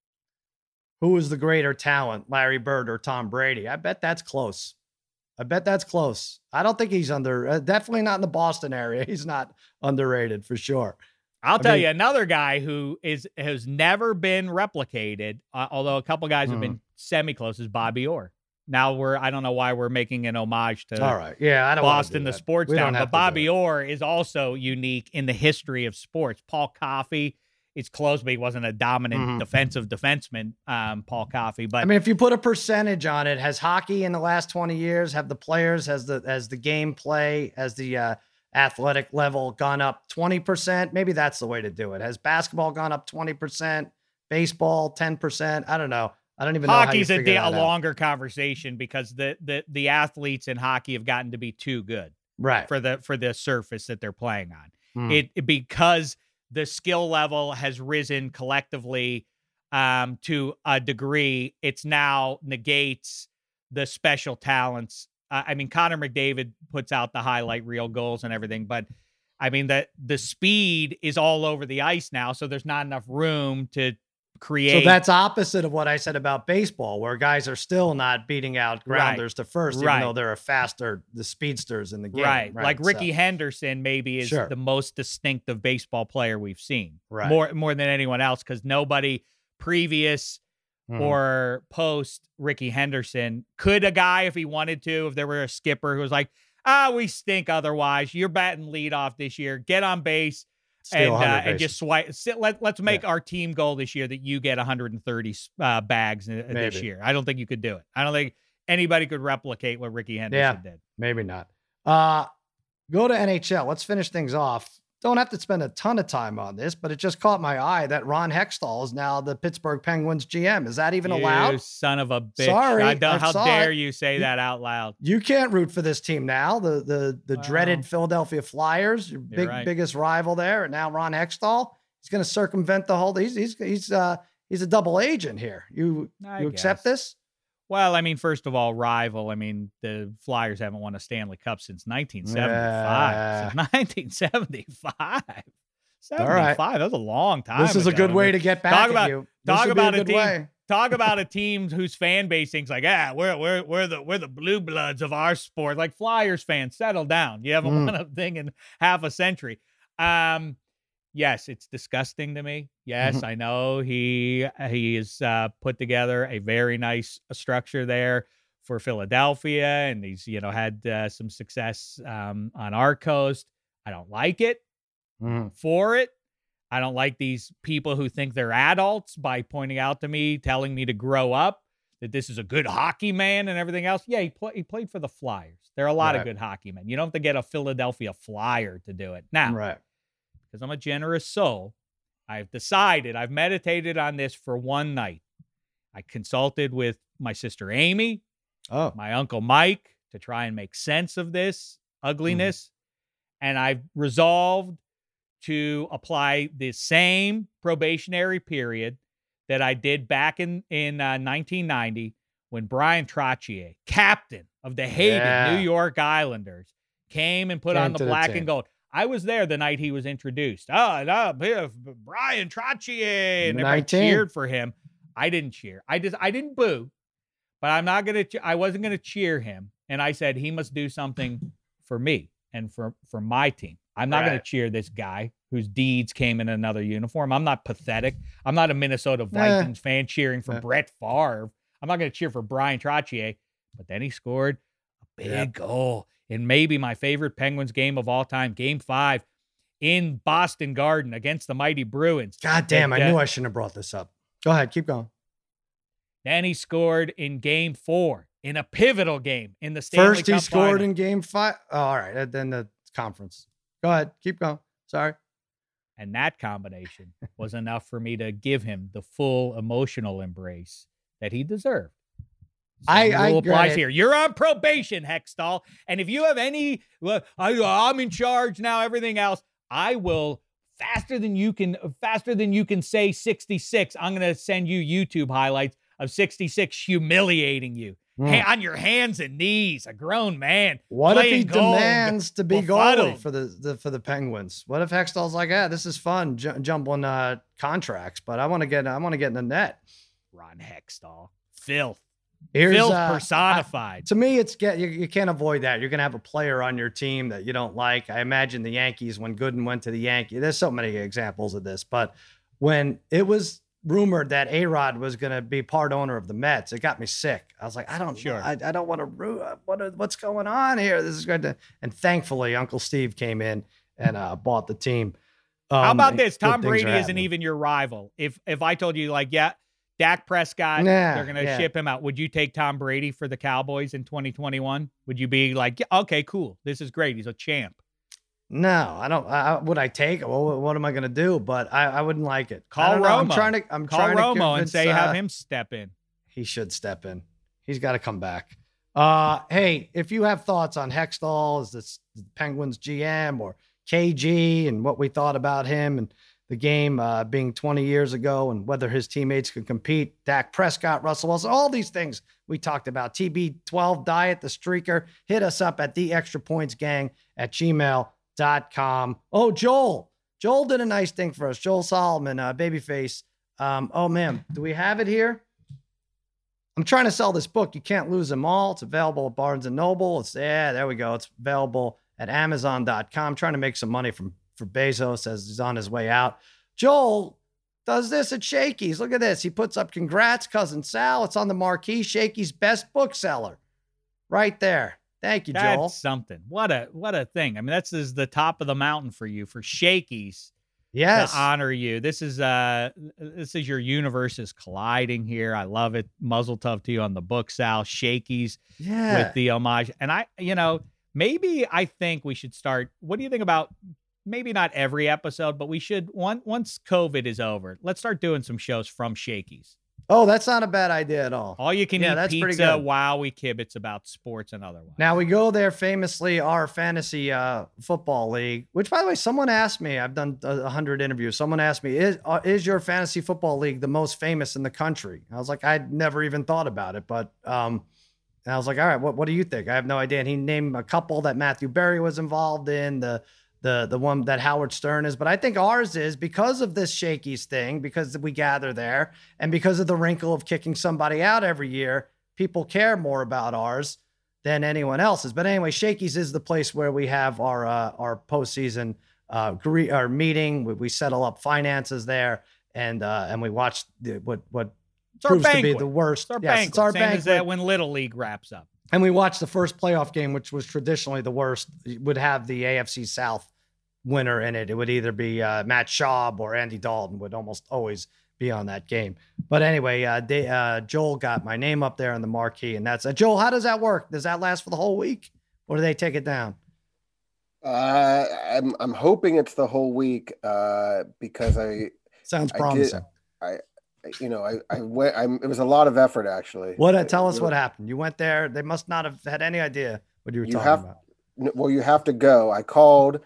who is the greater talent, Larry Bird or Tom Brady? I bet that's close. I bet that's close. I don't think he's under, uh, definitely not in the Boston area. He's not underrated for sure.
I'll
I
tell
mean-
you another guy who is has never been replicated, uh, although a couple guys have
Hmm.
been semi close, is Bobby Orr. Now we're I don't know why we're making an homage to
All right. Yeah, I don't wanna
Boston,
do
the
that.
sports
We don't
town,
have
but
to do
Bobby
it.
Orr is also unique in the history of sports. Paul Coffey, it's close, but he wasn't a dominant
Mhm.
defensive defenseman, um, Paul Coffey. But
I mean, if you put a percentage on it, has hockey in the last twenty years, have the players, has the has the game play, has the uh, athletic level gone up twenty percent? Maybe that's the way to do it. Has basketball gone up twenty percent? Baseball ten percent? I don't know. I don't even know how you
hockey's a,
figure
da- a
that out.
longer conversation because the, the the athletes in hockey have gotten to be too good
Right.
for the for the surface that they're playing on.
Hmm.
It, it because the skill level has risen collectively um, to a degree. It's now negates the special talents. Uh, I mean, Connor McDavid puts out the highlight reel goals and everything, but I mean that the speed is all over the ice now, so there's not enough room to create.
So that's opposite of what I said about baseball, where guys are still not beating out
Right.
grounders to first,
Right.
even though they're a faster, the speedsters in the game.
right. Like
so-
Ricky Henderson maybe is
Sure.
the most distinctive baseball player we've seen,
Right.
more more than anyone else, because nobody previous
Mhm.
or post Ricky Henderson could a guy, if he wanted to, if there were a skipper who was like, ah, we stink otherwise. You're batting lead off this year. Get on base
Steal
and uh,
one hundred
and
bases.
just swipe. Sit, let, let's make
Yeah.
our team goal this year that you get one hundred thirty uh, bags uh, this
Maybe.
year. I don't think you could do it. I don't think anybody could replicate what Ricky Henderson
Yeah.
did.
Maybe not. Uh, Go to N H L. Let's finish things off. Don't have to spend a ton of time on this, but it just caught my eye that Ron Hextall is now the Pittsburgh Penguins G M. Is that even
you
allowed?
Son of a bitch.
Sorry,
I don't,
I
how
saw
dare
it.
you say that out loud?
You can't root for this team now. The the the
Wow.
dreaded Philadelphia Flyers, your big
right.
biggest rival there, and now Ron Hextall. He's going to circumvent the whole. He's he's he's uh he's a double agent here. You
I
you accept
guess.
this?
Well, I mean, first of all, rival. I mean, the Flyers haven't won a Stanley Cup since nineteen seventy-five.
Yeah.
Since nineteen seventy-five.
All right.
seventy-five. That was a long time.
This is a
ago.
good way to get back
Talk
at
about-
you. This
talk
would be
about
a
a
good
team-
way.
Talk about a team whose fan base thinks like, ah, we're we're we're the we're the blue bloods of our sport. Like Flyers fans, settle down. You haven't
Mm.
won a thing in half a century. Um, yes, it's disgusting to me. Yes,
Mhm.
I know he he has uh, put together a very nice uh, structure there for Philadelphia, and he's you know had uh, some success um, on our coast. I don't like it
Mhm.
for it. I don't like these people who think they're adults by pointing out to me, telling me to grow up, that this is a good hockey man and everything else. Yeah, he, play, he played for the Flyers. There are a lot
Right.
of good hockey men. You don't have to get a Philadelphia Flyer to do it. Now,
Right.
because I'm a generous soul, I've decided, I've meditated on this for one night. I consulted with my sister Amy,
Oh.
my uncle Mike, to try and make sense of this ugliness. And I've resolved to apply the same probationary period that I did back in, in uh, nineteen ninety when Brian Trottier, captain of the hated
Yeah.
New York Islanders, came and put
Came
on the
to the
black
team.
and gold. I was there the night he was introduced. Oh, no, here, Brian Trottier, and everybody
nineteen.
cheered for him. I didn't cheer. I just I didn't boo, but I'm not gonna. I wasn't gonna cheer him, and I said he must do something for me and for for my team. I'm not going to
Right.
cheer this guy whose deeds came in another uniform. I'm not pathetic. I'm not a Minnesota Vikings fan cheering for
Yeah.
Brett Favre. I'm not going to cheer for Brian Trottier. But then he scored a big
Yeah.
goal in maybe my favorite Penguins game of all time, Game Five in Boston Garden against the mighty Bruins.
God damn, I
That, uh,
knew I shouldn't have brought this up. Go ahead, keep going.
Then he scored in Game Four in a pivotal game in the Stanley
First, he
Cup
scored
final.
in game five. Oh, all right. and Then the conference. Go ahead. Keep going. Sorry.
And that combination was enough for me to give him the full emotional embrace that he deserved.
I-
Same
I
rule applies
get it.
here. You're on probation, Hextall. And if you have any, well, I, I'm in charge now, everything else, I will faster than you can, faster than you can say sixty-six. I'm going to send you YouTube highlights of sixty-six humiliating you.
Mm.
Ha- on your hands and knees, a grown man.
What if he
playing goal,
demands to be
befuddled.
goalie for the, the for the Penguins? What if Hextall's like, yeah, this is fun, ju- jumbling uh, contracts, but I want to get I want to get in the net.
Ron Hextall. Filth.
Here's
Filth
uh,
personified.
to me, it's get you, you can't avoid that. You're gonna have a player on your team that you don't like. I imagine the Yankees when Gooden went to the Yankees. There's so many examples of this, but when it was rumored that A-Rod was gonna be part owner of the Mets, it got me sick. I was like, I don't,
Sure.
I, I don't want to root. What are, what's going on here? This is good. To, and thankfully, Uncle Steve came in and uh, bought the team. Um,
How about this?
good
Tom
things are
Brady isn't
happening.
even your rival. If if I told you like, yeah, Dak Prescott,
Nah,
they're gonna
yeah.
ship him out. Would you take Tom Brady for the Cowboys in twenty twenty-one? Would you be like, yeah, okay, cool. This is great. He's a champ.
No, I don't. I, would I take it? Well, what am I going to do? But I, I wouldn't like it. I
Call
don't know. I'm
Romo.
trying to. I'm
Call
trying to
Romo and
convince,
say,
uh,
have him step in.
He should step in. He's got to come back. Uh, hey, if you have thoughts on Hextall as this the Penguins G M or K G and what we thought about him and the game uh, being twenty years ago and whether his teammates could compete, Dak Prescott, Russell Wilson, all these things we talked about. T B twelve Diet, the Streaker. Hit us up at the Extra Points Gang at gmail dot com. Oh, Joel. Joel did a nice thing for us. Joel Solomon, uh, Babyface. Um, oh, man. Do we have it here? I'm trying to sell this book. You can't lose them all. It's available at Barnes and Noble. It's yeah, there we go. It's available at amazon dot com. Trying to make some money from for Bezos as he's on his way out. Joel does this at Shakey's. Look at this. He puts up congrats, cousin Sal. It's on the marquee. Shakey's best bookseller. Right there. Thank you,
That's
Joel.
something. What a what a thing. I mean, that's is the top of the mountain for you, for Shakey's
Yes.
to honor you. This is uh this is your universes colliding here. I love it. Muzzle tough to you on the book, Sal. Shakey's
Yeah.
with the homage. And I, you know, maybe I think we should start. What do you think about maybe not every episode, but we should one once COVID is over, let's start doing some shows from Shakey's.
Oh, that's not a bad idea at all.
All you can
Yeah,
eat
that's pretty
pizza
good.
while we kibitz about sports and otherwise.
Now we go there famously, our fantasy uh, football league, which by the way, someone asked me, I've done a hundred interviews. Someone asked me, is, uh, is your fantasy football league the most famous in the country? I was like, I'd never even thought about it, but, um, and I was like, all right, what, what do you think? I have no idea. And he named a couple that Matthew Berry was involved in, the, the, the one that Howard Stern is, but I think ours is because of this Shakey's thing, because we gather there and because of the wrinkle of kicking somebody out every year, people care more about ours than anyone else's. But anyway, Shakey's is the place where we have our, uh, our postseason, uh, gre- our meeting. We, we settle up finances there and, uh, and we watch the, what, what
It's our
proves to be
banquet.
the worst.
It's our
Yes,
banquet.
it's our
Same as
banquet.
that when Little League wraps up.
And we watched the first playoff game, which was traditionally the worst, would have the A F C South winner in it. It would either be uh, Matt Schaub or Andy Dalton would almost always be on that game. But anyway, uh, they, uh, Joel got my name up there on the marquee, and that's uh, Joel. How does that work? Does that last for the whole week, or do they take it down?
Uh, I'm I'm hoping it's the whole week uh, because I
Sounds
I
promising.
did, I you know I I went. I'm, it was a lot of effort actually.
What? Uh, tell us
Really-
what happened. You went there. They must not have had any idea what you were
You
talking
have-
about.
N- Well, you have to go. I called,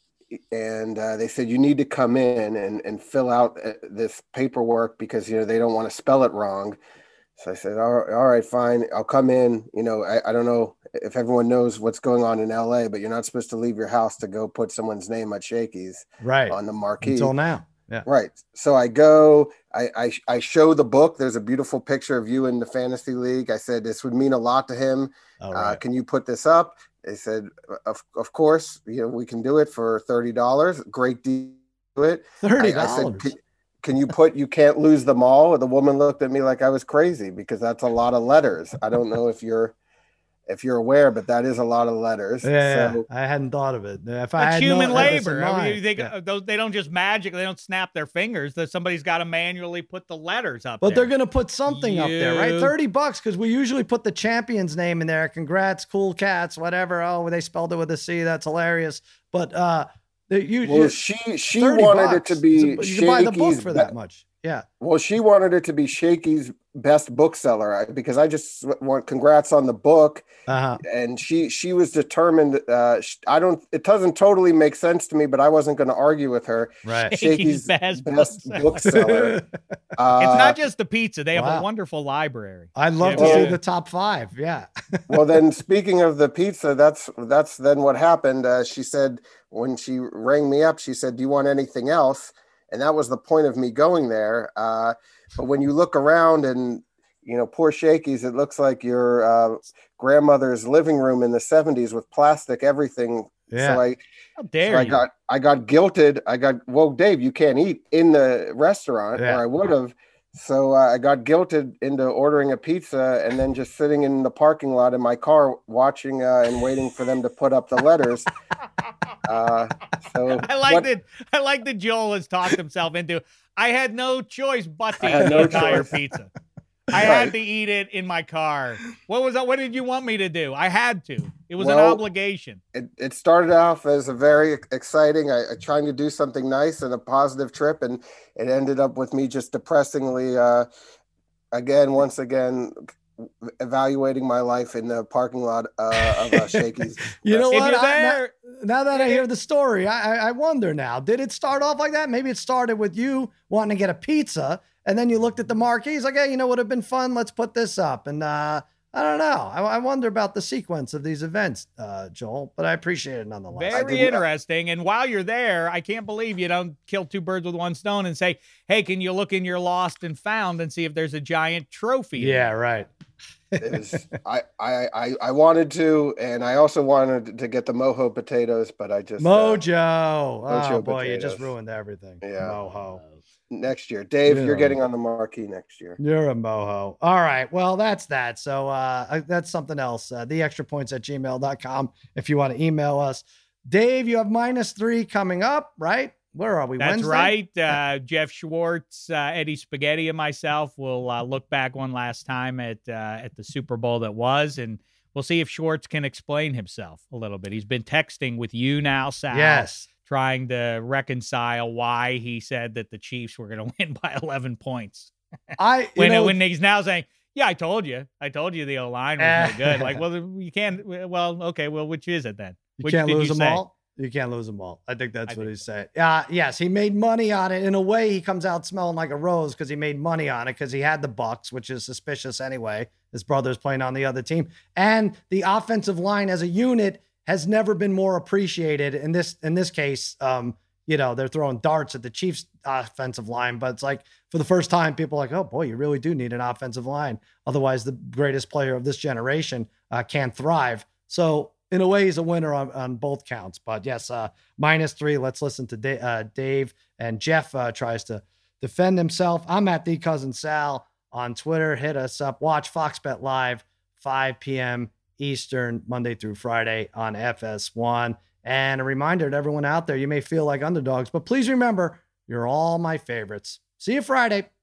and uh, they said you need to come in and, and fill out uh, this paperwork because you know they don't want to spell it wrong. So I said, all right, all right, fine, I'll come in. You know, I, I don't know if everyone knows what's going on in L A, but you're not supposed to leave your house to go put someone's name at Shakey's
Right.
on the marquee.
Until now. Yeah.
Right. So I go, I, I I show the book. There's a beautiful picture of you in the fantasy league. I said, this would mean a lot to him.
All
Uh,
right.
can you put this up? They said, of, of course, you know, we can do it for thirty dollars. Great deal. Do it.
Thirty
I, I said,
dollars.
can, can you put, you can't lose them all? The woman looked at me like I was crazy because that's a lot of letters. I don't know if you're, if you're aware, but that is a lot of letters.
Yeah,
So,
I hadn't thought of it. If I
That's
had
human
no, that was in
labor. I mean,
mind.
you think,
Yeah.
uh, those, they don't just magic. They don't snap their fingers. That somebody's got to manually put the letters up.
But
there.
they're going to put something up there, right?
You-
thirty bucks because we usually put the champion's name in there. Congrats, cool cats, whatever. Oh, they spelled it with a C. That's hilarious. But uh, the, you,
well,
you
she, she
thirty
wanted
bucks.
it to be
So you can buy the book
Shakey's
for
be-
that much. Yeah.
Well, she wanted it to be Shakey's best bookseller I- because I just want congrats on the book.
Uh-huh.
And she she was determined. Uh, sh- I don't. It doesn't totally make sense to me, but I wasn't going to argue with her.
Right.
Shakey's
best,
best
bookseller.
bookseller. Uh,
It's not just the pizza. They have
wow.
a wonderful library.
I'd love to
Well-
see the top five. Yeah.
well, then speaking of the pizza, that's that's then what happened. Uh, she said when she rang me up, she said, "Do you want anything else?" And that was the point of me going there. Uh, but when you look around and you know, poor Shakey's, it looks like your uh, grandmother's living room in the seventies with plastic everything.
Yeah.
So I,
How
so
dare
I
you?
got I got guilted. I got well, Dave, you can't eat in the restaurant,
Yeah.
or I would have. So uh, I got guilted into ordering a pizza and then just sitting in the parking lot in my car, watching uh, and waiting for them to put up the letters. Uh, so
I like
what-
that. I like that Joel has talked himself into. I had no choice but to
I
eat
had
the
no
entire
choice.
pizza. I had to eat it in my car. What was that? What did you want me to do? I had to. It was an
Well,
obligation.
It, it started off as a very exciting, I, I trying to do something nice and a positive trip, and it ended up with me just depressingly, uh, again, once again, evaluating my life in the parking lot uh, of uh, Shakey's.
You know
If
what?
you're
I- now-
there,
Now that I hear the story, I, I I wonder now, did it start off like that? Maybe it started with you wanting to get a pizza and then you looked at the marquees like, hey, you know, would have been fun. Let's put this up. And uh, I don't know. I, I wonder about the sequence of these events, uh, Joel, but I appreciate it nonetheless.
very
didn't-
interesting. And while you're there, I can't believe you don't kill two birds with one stone and say, "Hey, can you look in your lost and found and see if there's a giant trophy?" in
Yeah,
there?"
right.
It was, I, I, I, I wanted to, and I also wanted to get the mojo potatoes, but I just uh,
Mojo. Oh,
Mojo
boy, you just
potatoes.
ruined everything.
Yeah.
Mojo.
next year. Dave,
Yeah.
you're getting on the marquee next year.
You're a moho. All right. Well, that's that. So uh, that's something else. Uh, the extra points at gmail dot com if you want to email us. Dave, you have minus three coming up, right? Where are we?
That's
Wednesday?
right. Uh, Jeff Schwartz, uh, Eddie Spaghetti, and myself will uh, look back one last time at uh, at the Super Bowl that was, and we'll see if Schwartz can explain himself a little bit. He's been texting with you now, Sal.
Yes.
Trying to reconcile why he said that the Chiefs were going to win by eleven points.
I
when
know,
when he's now saying, "Yeah, I told you, I told you the O line was no good." Like, well, you can't. Well, okay, well, which is it then?
You
Which
can't
did
lose
you
them
say?
all. You can't lose them all. I think that's
I
what
think
he's saying. Uh, yes, he made money on it. In a way, he comes out smelling like a rose because he made money on it because he had the Bucks, which is suspicious anyway. His brother's playing on the other team. And the offensive line as a unit has never been more appreciated. In this in this case, um, you know, they're throwing darts at the Chiefs offensive line, but it's like for the first time, people are like, oh boy, you really do need an offensive line. Otherwise, the greatest player of this generation uh, can't thrive. So in a way, he's a winner on, on both counts. But yes, uh, minus three. Let's listen to Dave, uh, Dave and Jeff uh, tries to defend himself. I'm at the Cousin Sal on Twitter. Hit us up. Watch Fox Bet Live, five p.m. Eastern, Monday through Friday on F S one. And a reminder to everyone out there, you may feel like underdogs, but please remember, you're all my favorites. See you Friday.